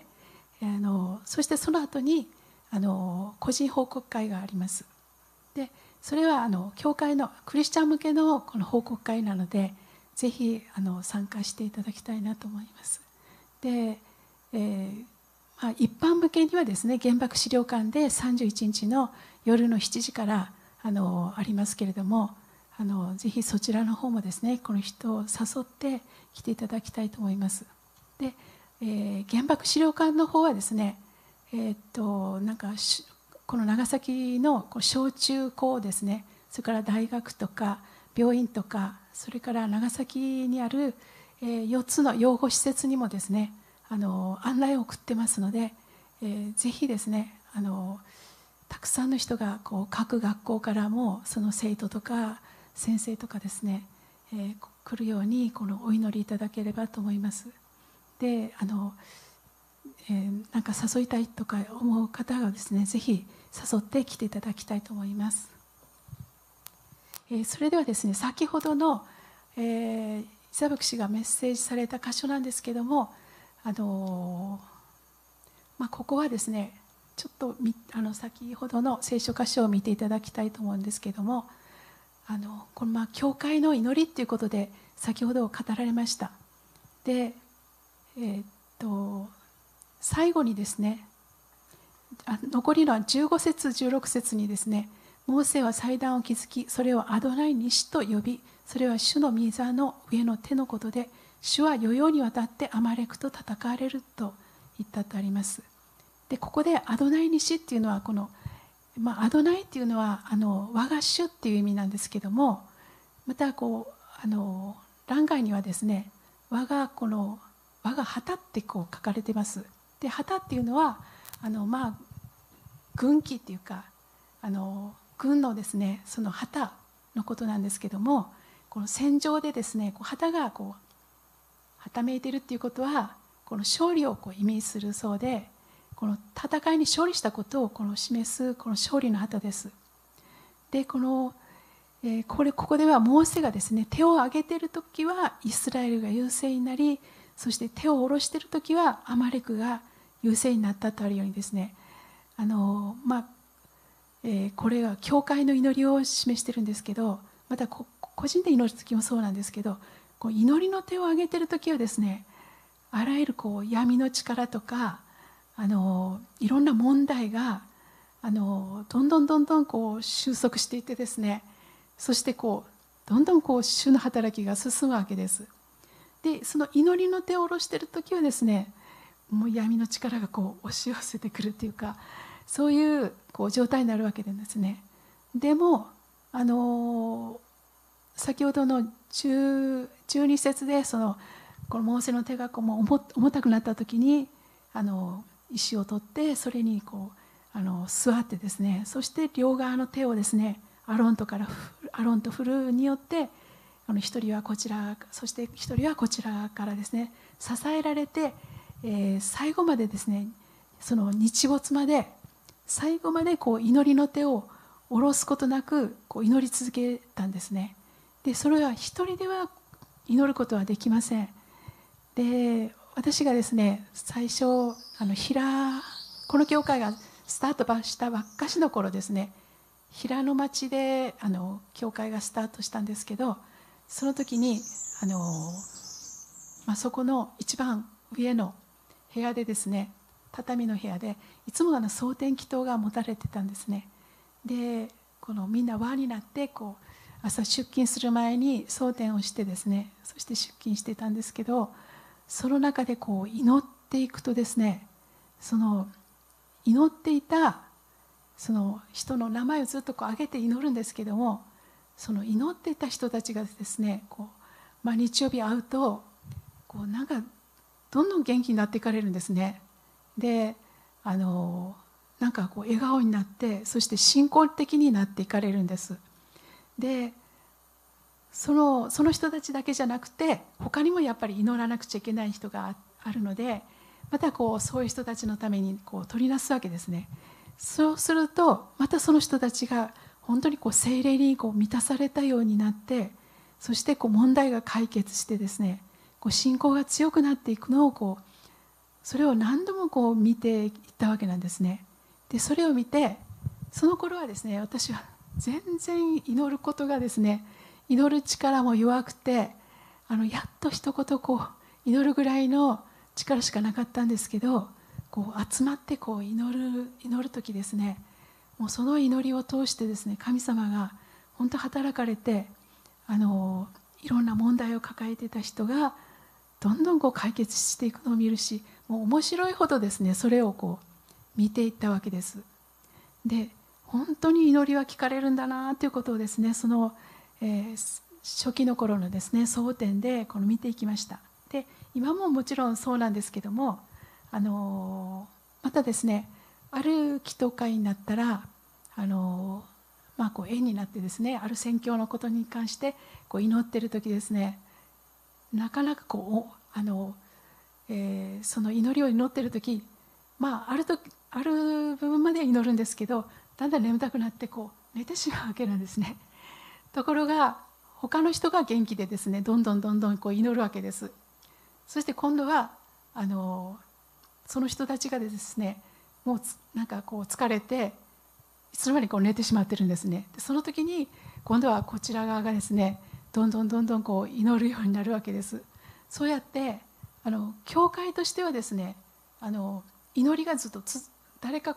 [SPEAKER 4] そしてその後に個人報告会があります。でそれは教会のクリスチャン向けのこの報告会なので、ぜひ参加していただきたいなと思います。で、一般向けにはですね、原爆資料館で31日の夜の7時からありますけれども、ぜひそちらの方もですね、この人を誘って来ていただきたいと思います。で、原爆資料館の方はですね、なんかこの長崎の小中高ですね、それから大学とか病院とか、それから長崎にある4つの養護施設にもですね、案内を送ってますので、ぜひですね、たくさんの人が各学校からもその生徒とか先生とかですね、来るようにお祈りいただければと思います。でなんか誘いたいとか思う方がですね、ぜひ誘って来ていただきたいと思います。それではですね、先ほどの、伊沢牧師がメッセージされた箇所なんですけども、ここはですね、ちょっと先ほどの聖書箇所を見ていただきたいと思うんですけども、この教会の祈りということで先ほど語られました。で、最後にですね、残りの15節16節にですね、モーセは祭壇を築き、それをアドナイ西と呼び、それは主の御座の上の手のことで、主は世々にわたってアマレクと戦われると言ったとあります。でここでアドナイ西っていうのはアドナイっていうのは我が主っていう意味なんですけども、また欄外にはですね、我が旗って書かれています。で旗っていうのは軍旗っていうか軍のですねその旗のことなんですけども、この戦場でですね旗がはためいているっていうことはこの勝利を意味するそうで、この戦いに勝利したことを示すこの勝利の旗です。でここではモーセがですね手を挙げている時はイスラエルが優勢になり、そして手を下ろしている時はアマレクが優勢になったとあるようにですね、これは教会の祈りを示しているんですけど、また個人で祈る時もそうなんですけど、祈りの手を挙げている時はですね、あらゆる闇の力とかいろんな問題がどんどん収束していってですね、そしてどんどん主の働きが進むわけです。でその祈りの手を下ろしている時はですね、もう闇の力が押し寄せてくるというか、そういう状態になるわけなんですね。でも先ほどの12節でこのモーセの手が重たくなった時に石を取ってそれに座ってですね、そして両側の手をですねアロンとフルによって一人はこちら、そして一人はこちらからですね支えられて、最後までですねその日没まで最後まで祈りの手を下ろすことなく祈り続けたんですね。でそれは一人では祈ることはできません。で私がですね最初この教会がスタートしたばっかしの頃ですね、平野町で教会がスタートしたんですけど、その時にそこの一番上の部屋でですね、畳の部屋でいつも蒼天祈祷が持たれてたんですね。でみんな輪になって朝出勤する前に蒼天をしてですね、そして出勤してたんですけど、その中で祈っていくとですね、その祈っていたその人の名前をずっと挙げて祈るんですけども、その祈っていた人たちがですね日曜日会うとなんかどんどん元気になっていかれるんですね。でなんか笑顔になって、そして信仰的になっていかれるんです。でその人たちだけじゃなくて他にもやっぱり祈らなくちゃいけない人があるので、またそういう人たちのために取りなすわけですね。そうするとまたその人たちが本当に聖霊に満たされたようになって、そして問題が解決してですね、信仰が強くなっていくのをそれを何度も見ていったわけなんですね。でそれを見て、その頃はですね私は全然祈ることがですね、祈る力も弱くてやっと一言祈るぐらいの力しかなかったんですけど、集まって祈る時ですね、もうその祈りを通してですね神様が本当働かれて、いろんな問題を抱えていた人がどんどん解決していくのを見るし、もう面白いほどですねそれを見ていったわけです。で本当に祈りは聞かれるんだなということをですね、その、初期の頃のですね蒼天で見ていきました。で今ももちろんそうなんですけども、またですねある祈祷会になったら縁になってですね、ある宣教のことに関して祈っている時ですね、なかなかその祈りを祈っている時、ある部分まで祈るんですけど、だんだん眠たくなって寝てしまうわけなんですね。ところが他の人が元気でですねどんどん祈るわけです。そして今度はその人たちがですねもうなんか疲れていつの間に寝てしまってるんですね。でその時に今度はこちら側がですねどんどん祈るようになるわけです。そうやって教会としてはですね祈りがずっと誰か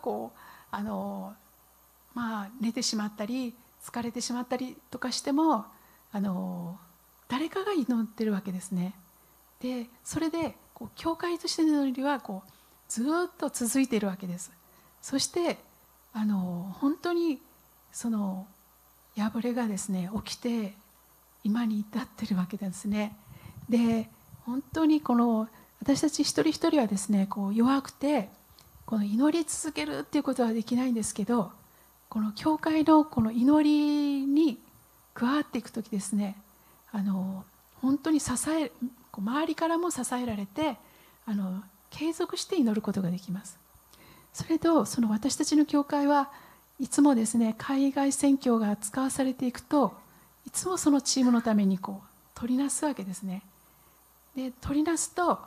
[SPEAKER 4] 寝てしまったり疲れてしまったりとかしても誰かが祈ってるわけですね。でそれで教会としての祈りはずっと続いているわけです。そして本当にその破れがですね起きて今に至っているわけですね。で本当に私たち一人一人はですね弱くてこの祈り続けるっていうことはできないんですけど、この教会のこの祈りに加わっていくときですね、本当に周りからも支えられて継続して祈ることができます。それとその私たちの教会はいつもですね、海外宣教が使わされていくと、いつもそのチームのために取りなすわけですね。で取りなすと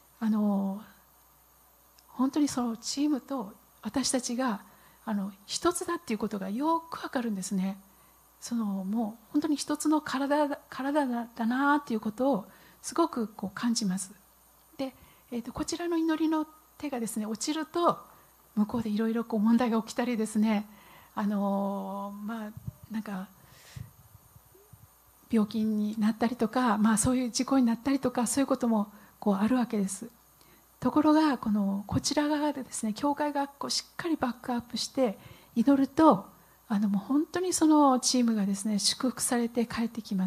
[SPEAKER 4] 本当にそのチームと私たちが一つだっていうことがよくわかるんですね。もう本当に一つの体だなっていうことをすごく感じます。で、こちらの祈りの手がですね落ちると、向こうでいろいろ問題が起きたりですね、なんか病気になったりとか、そういう事故になったりとか、そういうこともあるわけです。ところがこちら側でですね、教会がしっかりバックアップして祈ると、もう本当にそのチームがですね祝福されて帰ってきます。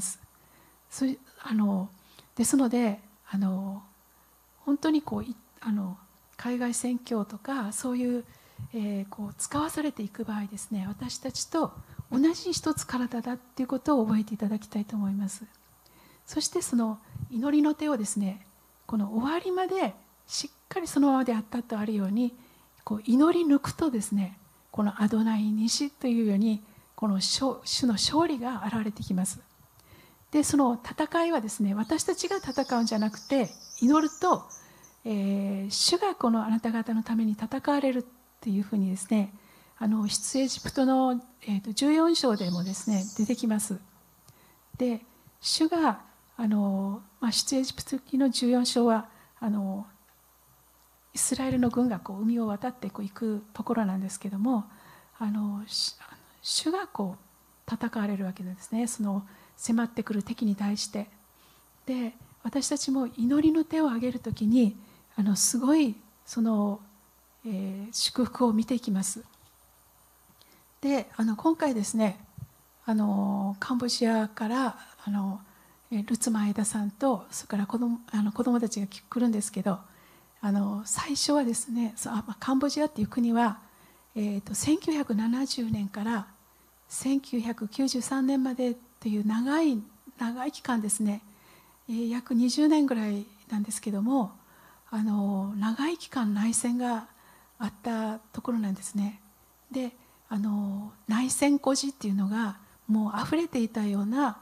[SPEAKER 4] ですので本当に海外宣教とかそういう、使わされていく場合ですね、私たちと同じ一つ体だっていうことを覚えていただきたいと思います。そしてその祈りの手をですね、この終わりまでしっかりそのままであったとあるように祈り抜くとですね、このアドナイ西というようにこの主の勝利が現れてきます。でその戦いはですね、私たちが戦うんじゃなくて、祈ると、主がこのあなた方のために戦われるっていうふうにですね、出エジプトの、14章でもですね出てきます。で主が出エジプトの14章はイスラエルの軍が海を渡っていくところなんですけども、主が戦われるわけなんですね、その迫ってくる敵に対して。で私たちも祈りの手を挙げるときにすごいその、祝福を見ていきます。で今回ですね、カンボジアからルツマエダさんとそれから子供たちが来るんですけど、最初はですね、カンボジアっていう国は、1970年から1993年までという長い期間ですね、約20年ぐらいなんですけども、長い期間内戦があったところなんですね。で内戦孤児っていうのがもう溢れていたような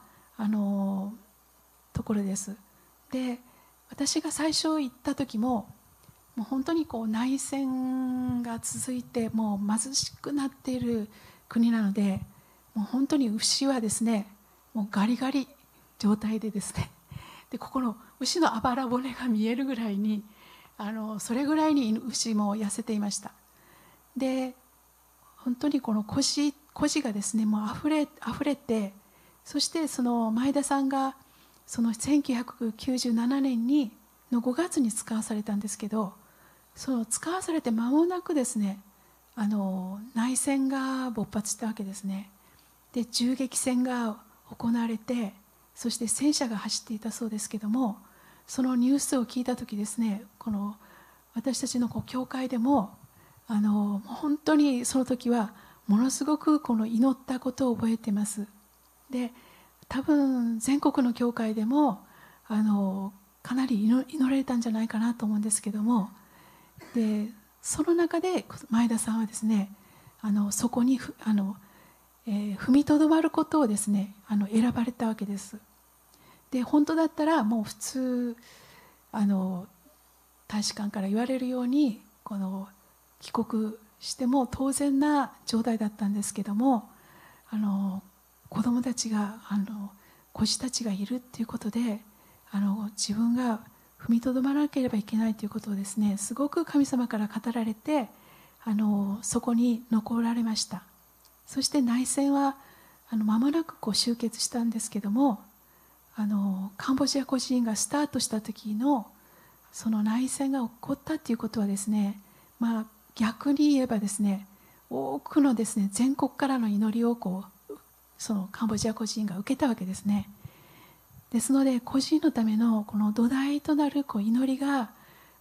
[SPEAKER 4] ところです。で私が最初行った時もう本当に内戦が続いてもう貧しくなっている国なので、もう本当に牛はですねもうガリガリ状態でですね、でここの牛のあばら骨が見えるぐらいにそれぐらいに牛も痩せていました。で本当にこの孤児がですねもうあふれて、そしてその前田さんがその1997年の5月に使わされたんですけど、その使わされて間もなくですね内戦が勃発したわけですね。で銃撃戦が行われて、そして戦車が走っていたそうですけども、そのニュースを聞いた時ですね、この私たちの教会でも本当にその時はものすごく祈ったことを覚えています。で多分全国の教会でもかなり祈られたんじゃないかなと思うんですけども、でその中で前田さんはですねそこに踏みとどまることをですね選ばれたわけです。で本当だったらもう普通大使館から言われるように帰国しても当然な状態だったんですけども、子供たちが孤児たちがいるっていうことで自分が踏みとどまらなければいけないということをですねすごく神様から語られてそこに残られました。そして内戦は間もなく終結したんですけども、カンボジア孤児院がスタートした時のその内戦が起こったということはですね、逆に言えばですね多くのですね全国からの祈りをそのカンボジア孤児院が受けたわけですね。ですので孤児院のためのこの土台となる祈りが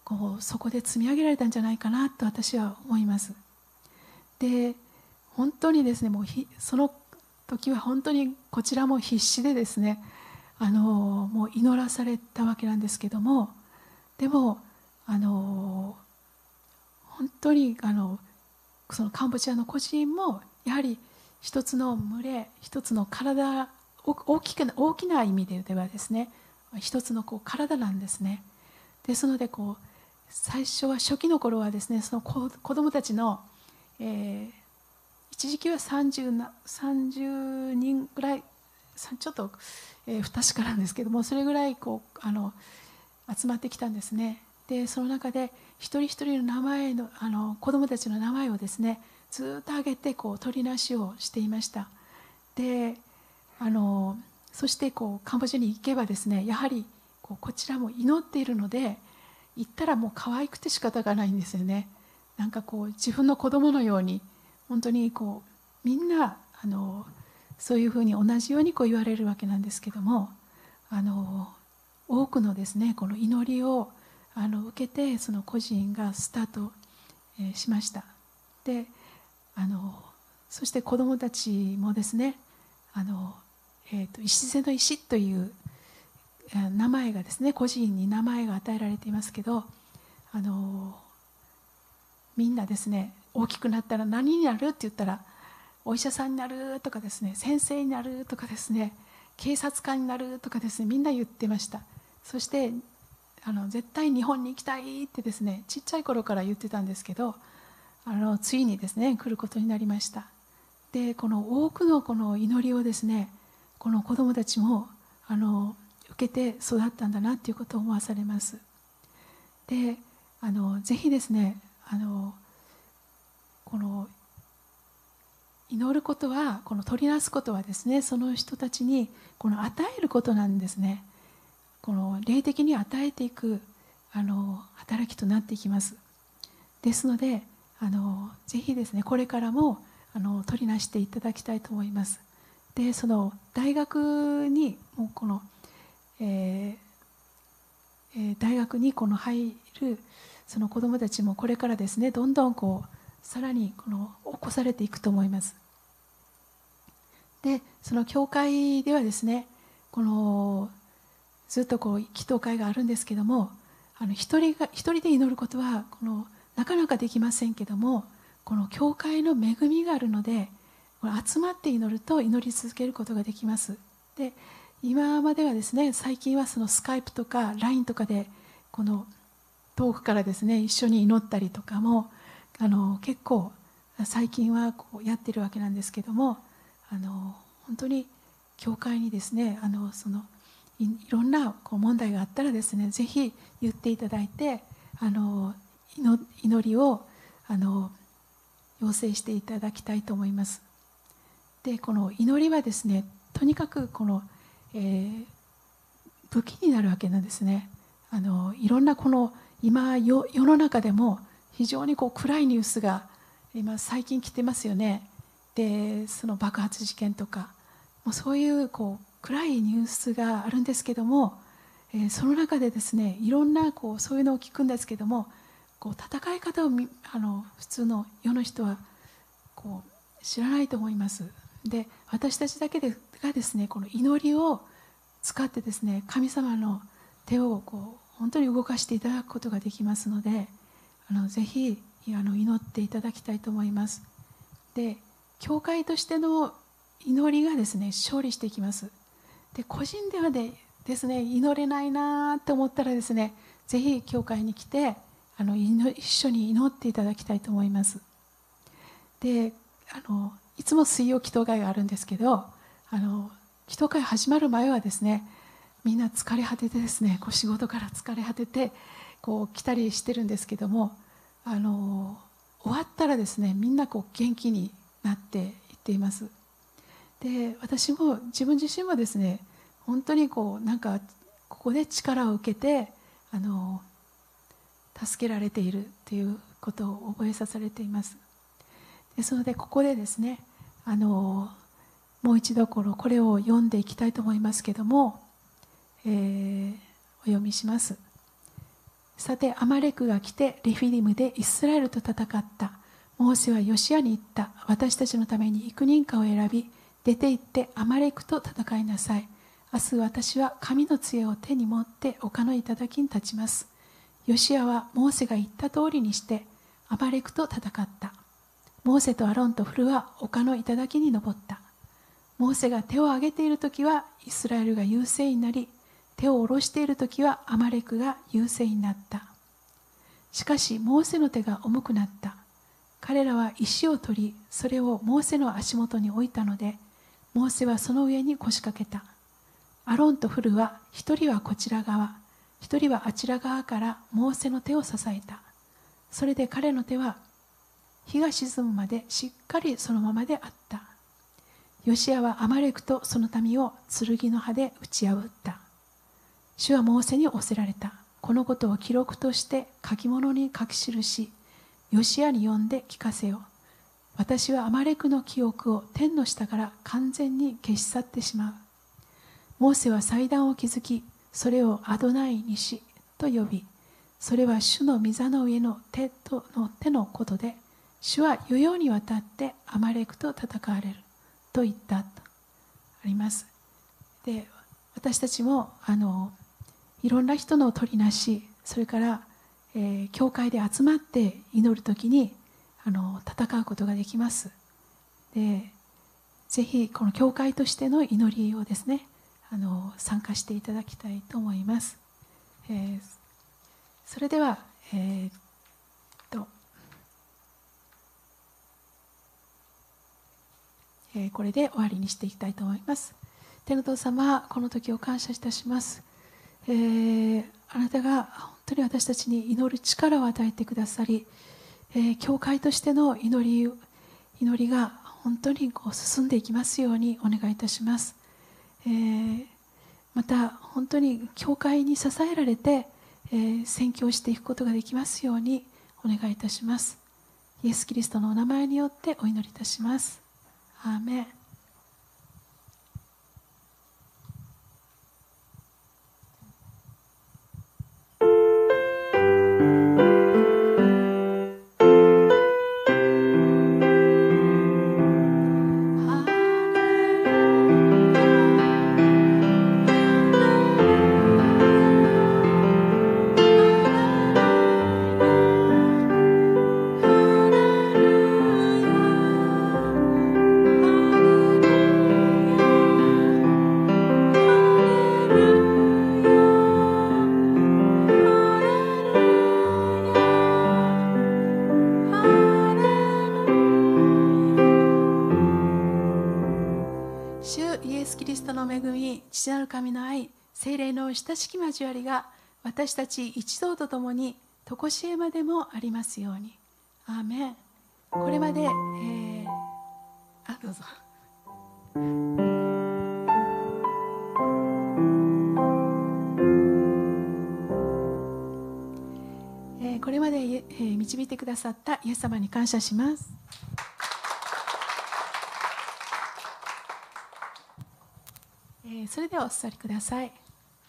[SPEAKER 4] そこで積み上げられたんじゃないかなと私は思います。で本当にですね、その時は本当にこちらも必死でですね、もう祈らされたわけなんですけども、でも本当にそのカンボジアの個人もやはり一つの群れ、一つの体、大きな意味ではですね、一つの体なんですね。ですので最初は初期の頃はですね、その子どもたちの、一時期は30人ぐらい、ちょっと、不確かなんですけども、それぐらい集まってきたんですね。でその中で一人一人の名前の子どもたちの名前をですね、ずっと挙げて取りなしをしていました。でそしてカンボジアに行けばですね、やはりこちらも祈っているので、行ったらもう可愛くて仕方がないんですよね。なんか自分の子供のように本当にみんなそういうふうに同じように言われるわけなんですけども、多くのですねこの祈りを受けて、その個人がスタート、しました。でそして子どもたちもですね、礎の石という名前がですね、個人に名前が与えられていますけど、みんなですね、大きくなったら何になるって言ったら、お医者さんになるとかですね、先生になるとかですね、警察官になるとかですね、みんな言ってました。そして絶対日本に行きたいってですね、ちっちゃい頃から言ってたんですけど、ついにですね来ることになりました。でこの多くのこの祈りをですね、この子どもたちも受けて育ったんだなということを思わされます。でぜひですねこの祈ることは、この取りなすことはですね、その人たちにこの与えることなんですね。この霊的に与えていく働きとなっていきます。ですのでぜひですねこれからも取りなしていただきたいと思います。でその大学にも大学に入るその子どもたちもこれからですね、どんどんさらに起こされていくと思います。でその教会ではですね、ずっと祈祷会があるんですけども、一人で祈ることはなかなかできませんけども、この教会の恵みがあるので、集まって祈ると祈り続けることができます。で今まではですね、最近はそのスカイプとか LINE とかで遠くからですね一緒に祈ったりとかも結構最近はやってるわけなんですけども、本当に教会にですねいろんな問題があったらですね、ぜひ言っていただいて祈りを要請していただきたいと思います。でこの祈りはですね、とにかく武器になるわけなんですね。いろんな今世の中でも非常に暗いニュースが今最近来てますよね。でその爆発事件とかもうそういう暗いニュースがあるんですけども、その中でですねいろんなそういうのを聞くんですけども、戦い方を普通の世の人は知らないと思います。で私たちだけがですねこの祈りを使ってですね、神様の手を本当に動かしていただくことができますので、ぜひ祈っていただきたいと思います。で教会としての祈りがですね勝利していきます。で個人ではですね祈れないなと思ったらですね、ぜひ教会に来て一緒に祈っていただきたいと思います。でいつも水曜祈祷会があるんですけど、祈祷会始まる前はですね、みんな疲れ果ててですね、仕事から疲れ果てて来たりしてるんですけども、終わったらですねみんな元気になっていっています。で私も自分自身もですね本当になんかここで力を受けて助けられているということを覚えさせられています。ですのでここでですねもう一度これを読んでいきたいと思いますけども、お読みします。 さてアマレクが来てレフィディムでイスラエルと戦った。モーセはヨシアに言った。私たちのために幾人かを選び、出て行ってアマレクと戦いなさい。明日私は神の杖を手に持って丘の頂に立ちます。ヨシアはモーセが言った通りにしてアマレクと戦った。モーセとアロンとフルは丘の頂に登った。モーセが手を挙げているときはイスラエルが優勢になり、手を下ろしているときはアマレクが優勢になった。しかしモーセの手が重くなった。彼らは石を取り、それをモーセの足元に置いたので、モーセはその上に腰掛けた。アロンとフルは一人はこちら側、一人はあちら側からモーセの手を支えた。それで彼の手は日が沈むまでしっかりそのままであった。ヨシアはアマレクとその民を剣の刃で打ち破った。主はモーセに仰せられた。このことを記録として書き物に書き記し、ヨシアに読んで聞かせよ。私はアマレクの記憶を天の下から完全に消し去ってしまう。モーセは祭壇を築き、それをアドナイにしと呼び、それは主の御座の上の手のことで、主は世々にわたってアマレクと戦われると言ったとあります。で、私たちもいろんな人の取りなし、それから、教会で集まって祈るときに戦うことができます。で、ぜひこの教会としての祈りをですね、参加していただきたいと思います。それでは、これで終わりにしていきたいと思います。天の父様、この時を感謝いたします。あなたが本当に私たちに祈る力を与えてくださり、教会としての祈りが本当に進んでいきますようにお願いいたします。また本当に教会に支えられて、宣教していくことができますようにお願いいたします。イエス・キリストのお名前によってお祈りいたします。アーメン。父なる神の愛、聖霊の親しき交わりが私たち一同とともに常しえまでもありますように。アーメン。これまで、どうぞ。これまで、導いてくださったイエス様に感謝します。それではお座りください。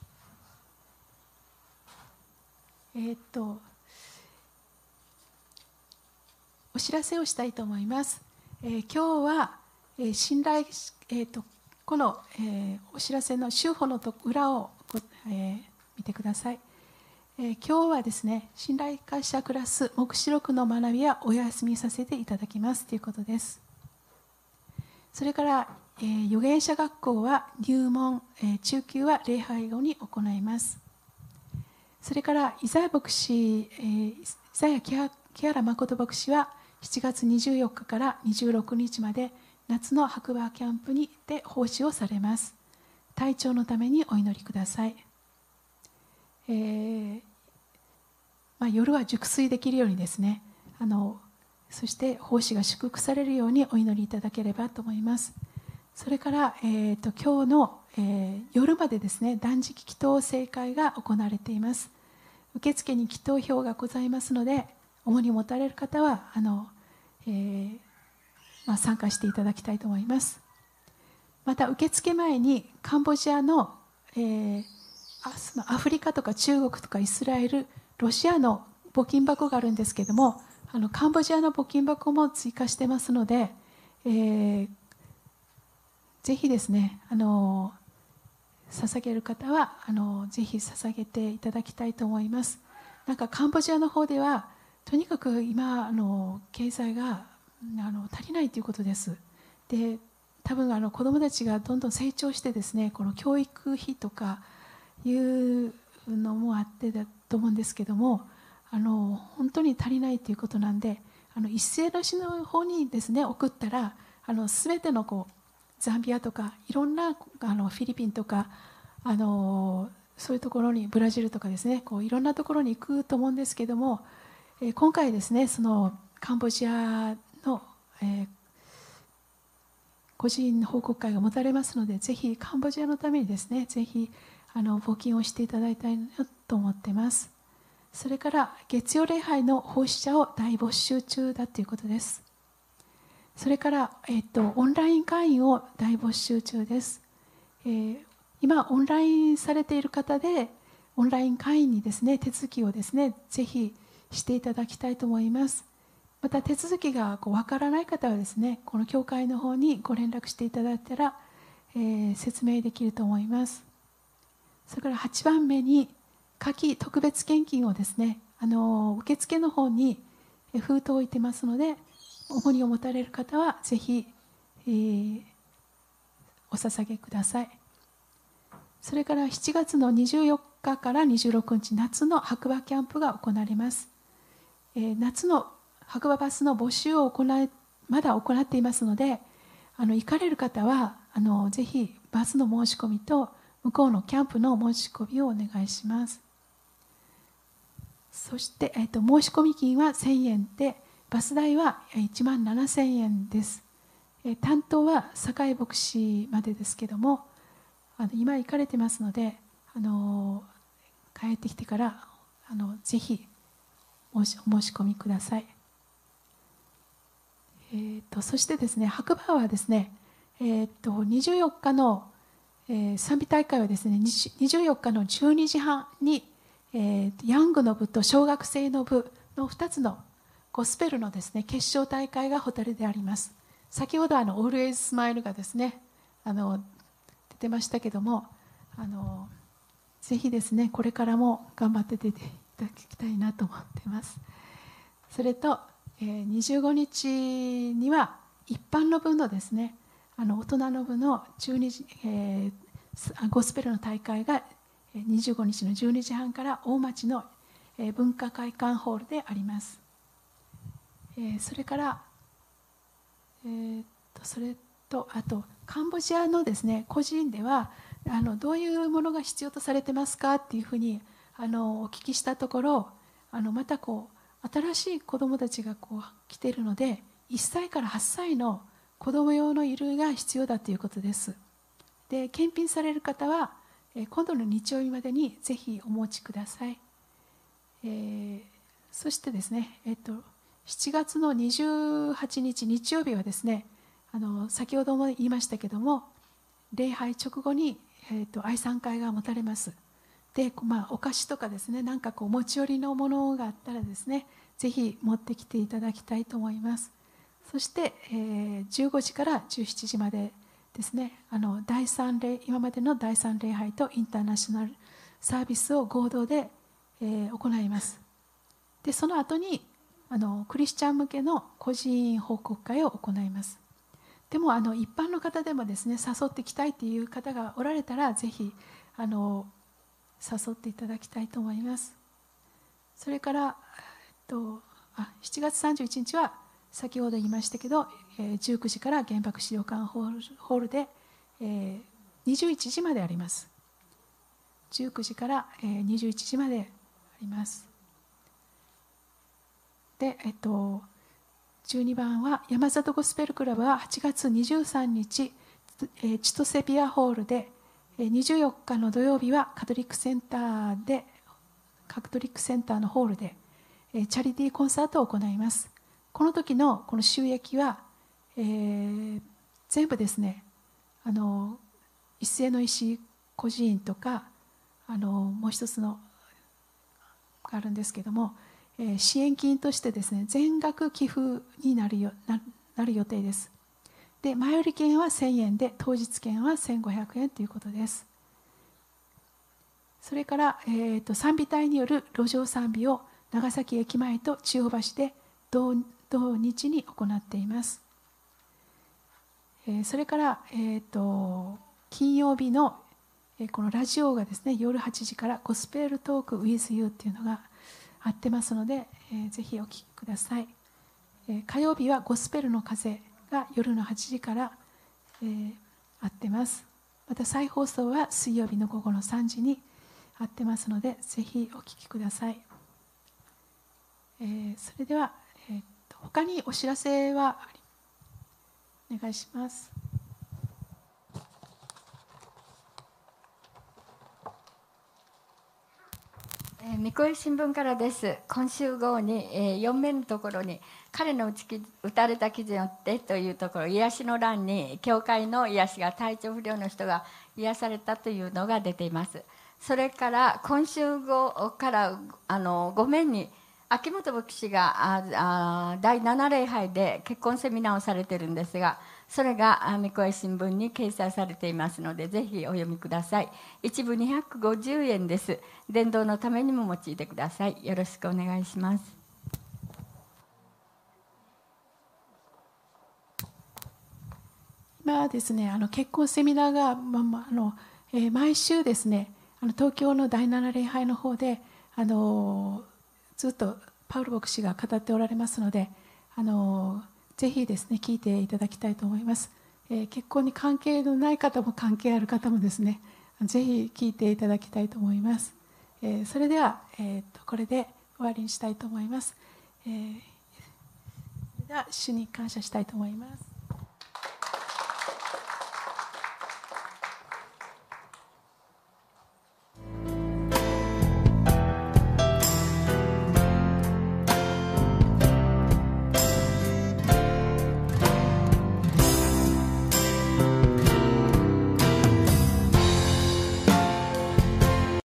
[SPEAKER 4] お知らせをしたいと思います。今日は、信頼、この、お知らせの週報の裏を見てください。今日はですね、信頼感謝クラス黙示録の学びはお休みさせていただきますということです。それから、預言者学校は入門、中級は礼拝後に行います。それからイザヤ牧師、イザヤ木原誠牧師は7月24日から26日まで夏の白馬キャンプにて奉仕をされます。体調のためにお祈りください。夜は熟睡できるようにですね、そして奉仕が祝福されるようにお祈りいただければと思います。それから、今日の、夜までですね、断食祈祷聖会が行われています。受付に祈祷票がございますので、重荷持たれる方は参加していただきたいと思います。また受付前にカンボジアの、アフリカとか中国とかイスラエル、 ロシアの募金箱があるんですけども、カンボジアの募金箱も追加してますので、ぜひですね、捧げる方はぜひ捧げていただきたいと思います。なんかカンボジアの方ではとにかく今経済が足りないということです。で、多分子どもたちがどんどん成長してですね、この教育費とかいうのもあってだと思うんですけども、本当に足りないということなんで、一斉の市の方にですね送ったら全てのザンビアとかいろんなフィリピンとかそういうところにブラジルとかですね、いろんなところに行くと思うんですけども、今回ですね、そのカンボジアの、個人報告会が持たれますので、ぜひカンボジアのためにですね、ぜひ募金をしていただきたいなと思っています。それから月曜礼拝の奉仕者を大募集中だということです。それから、オンライン会員を大募集中です。今オンラインされている方でオンライン会員にですね手続きをですねぜひしていただきたいと思います。また手続きがわからない方はですね、この教会の方にご連絡していただいたら、説明できると思います。それから8番目に夏季特別献金をですね、受付の方に封筒を置いてますので、重荷を持たれる方はぜひ、お捧げください。それから7月の24日から26日、夏の白馬キャンプが行われます。夏の白馬バスの募集をまだ行っていますので、行かれる方はぜひバスの申し込みと向こうのキャンプの申し込みをお願いします。そして、申し込み金は1000円で、バス代は1万7000円です。担当は酒井牧師までですけども、今行かれてますので、帰ってきてからぜひお申し込みください。そしてですね、白馬はですね、24日の、賛美大会はですね、24日の12時半に、ヤングの部と小学生の部の2つのゴスペルのですね決勝大会がホタルであります。先ほどAlways Smileがですね出てましたけども、ぜひですねこれからも頑張って出ていただきたいなと思っています。それと、25日には一般の部のですね大人の部の12時、ゴスペルの大会が25日の12時半から大町の文化会館ホールであります。それから、それとあとカンボジアのですね個人ではどういうものが必要とされてますかっていうふうにお聞きしたところ、また新しい子どもたちが来ているので1歳から8歳の子ども用の衣類が必要だということです。で、検品される方は今度の日曜日までにぜひお持ちください。そしてですね、7月の28日日曜日はですね、先ほども言いましたけども、礼拝直後に、愛賛会が持たれます。で、お菓子とかですね、なんか持ち寄りのものがあったらですね、ぜひ持ってきていただきたいと思います。そして、15時から17時までですね、今までの第3礼拝とインターナショナルサービスを合同で、行います。で、その後にクリスチャン向けの個人報告会を行います。でも一般の方でもですね誘ってきたいという方がおられたらぜひ誘っていただきたいと思います。それから、7月31日は先ほど言いましたけど、19時から原爆資料館ホールで、21時まであります。19時から21時まであります。で、12番は山里ゴスペルクラブは8月23日チトセピアホールで、24日の土曜日はカトリックセンターのホールでチャリティーコンサートを行います。この時のこの収益は、全部ですね一斉の石孤児院とかもう一つのがあるんですけども、支援金としてですね、全額寄付になる予定です。で、前売り券は1000円で、当日券は1500円ということです。それから、賛美隊による路上賛美を長崎駅前と千代橋で同日に行っています。それから、金曜日のこのラジオがですね、夜8時からゴスペルトーク with you っていうのがあってますので、ぜひお聞きください。火曜日はゴスペルの風が夜の8時から、あってます。また再放送は水曜日の午後の3時にあってますので、ぜひお聞きください。それでは、他にお知らせはお願いします。
[SPEAKER 3] 三越新聞からです。今週号に、4面のところに彼の打たれた記事によってというところ、癒しの欄に教会の癒しが、体調不良の人が癒されたというのが出ています。それから今週号から5面に秋元牧師が第7礼拝で結婚セミナーをされているんですが、それが三越新聞に掲載されていますので、ぜひお読みください。一部250円です。伝道のためにも用いてください。よろしくお願いします。
[SPEAKER 4] 今ですね、結婚セミナーが、毎週ですね、東京の第7礼拝の方でずっとパウル牧師が語っておられますので、ぜひですね、聞いていただきたいと思います。結婚に関係のない方も関係ある方もですね、ぜひ聞いていただきたいと思います。それでは、これで終わりにしたいと思います。それでは主に感謝したいと思います。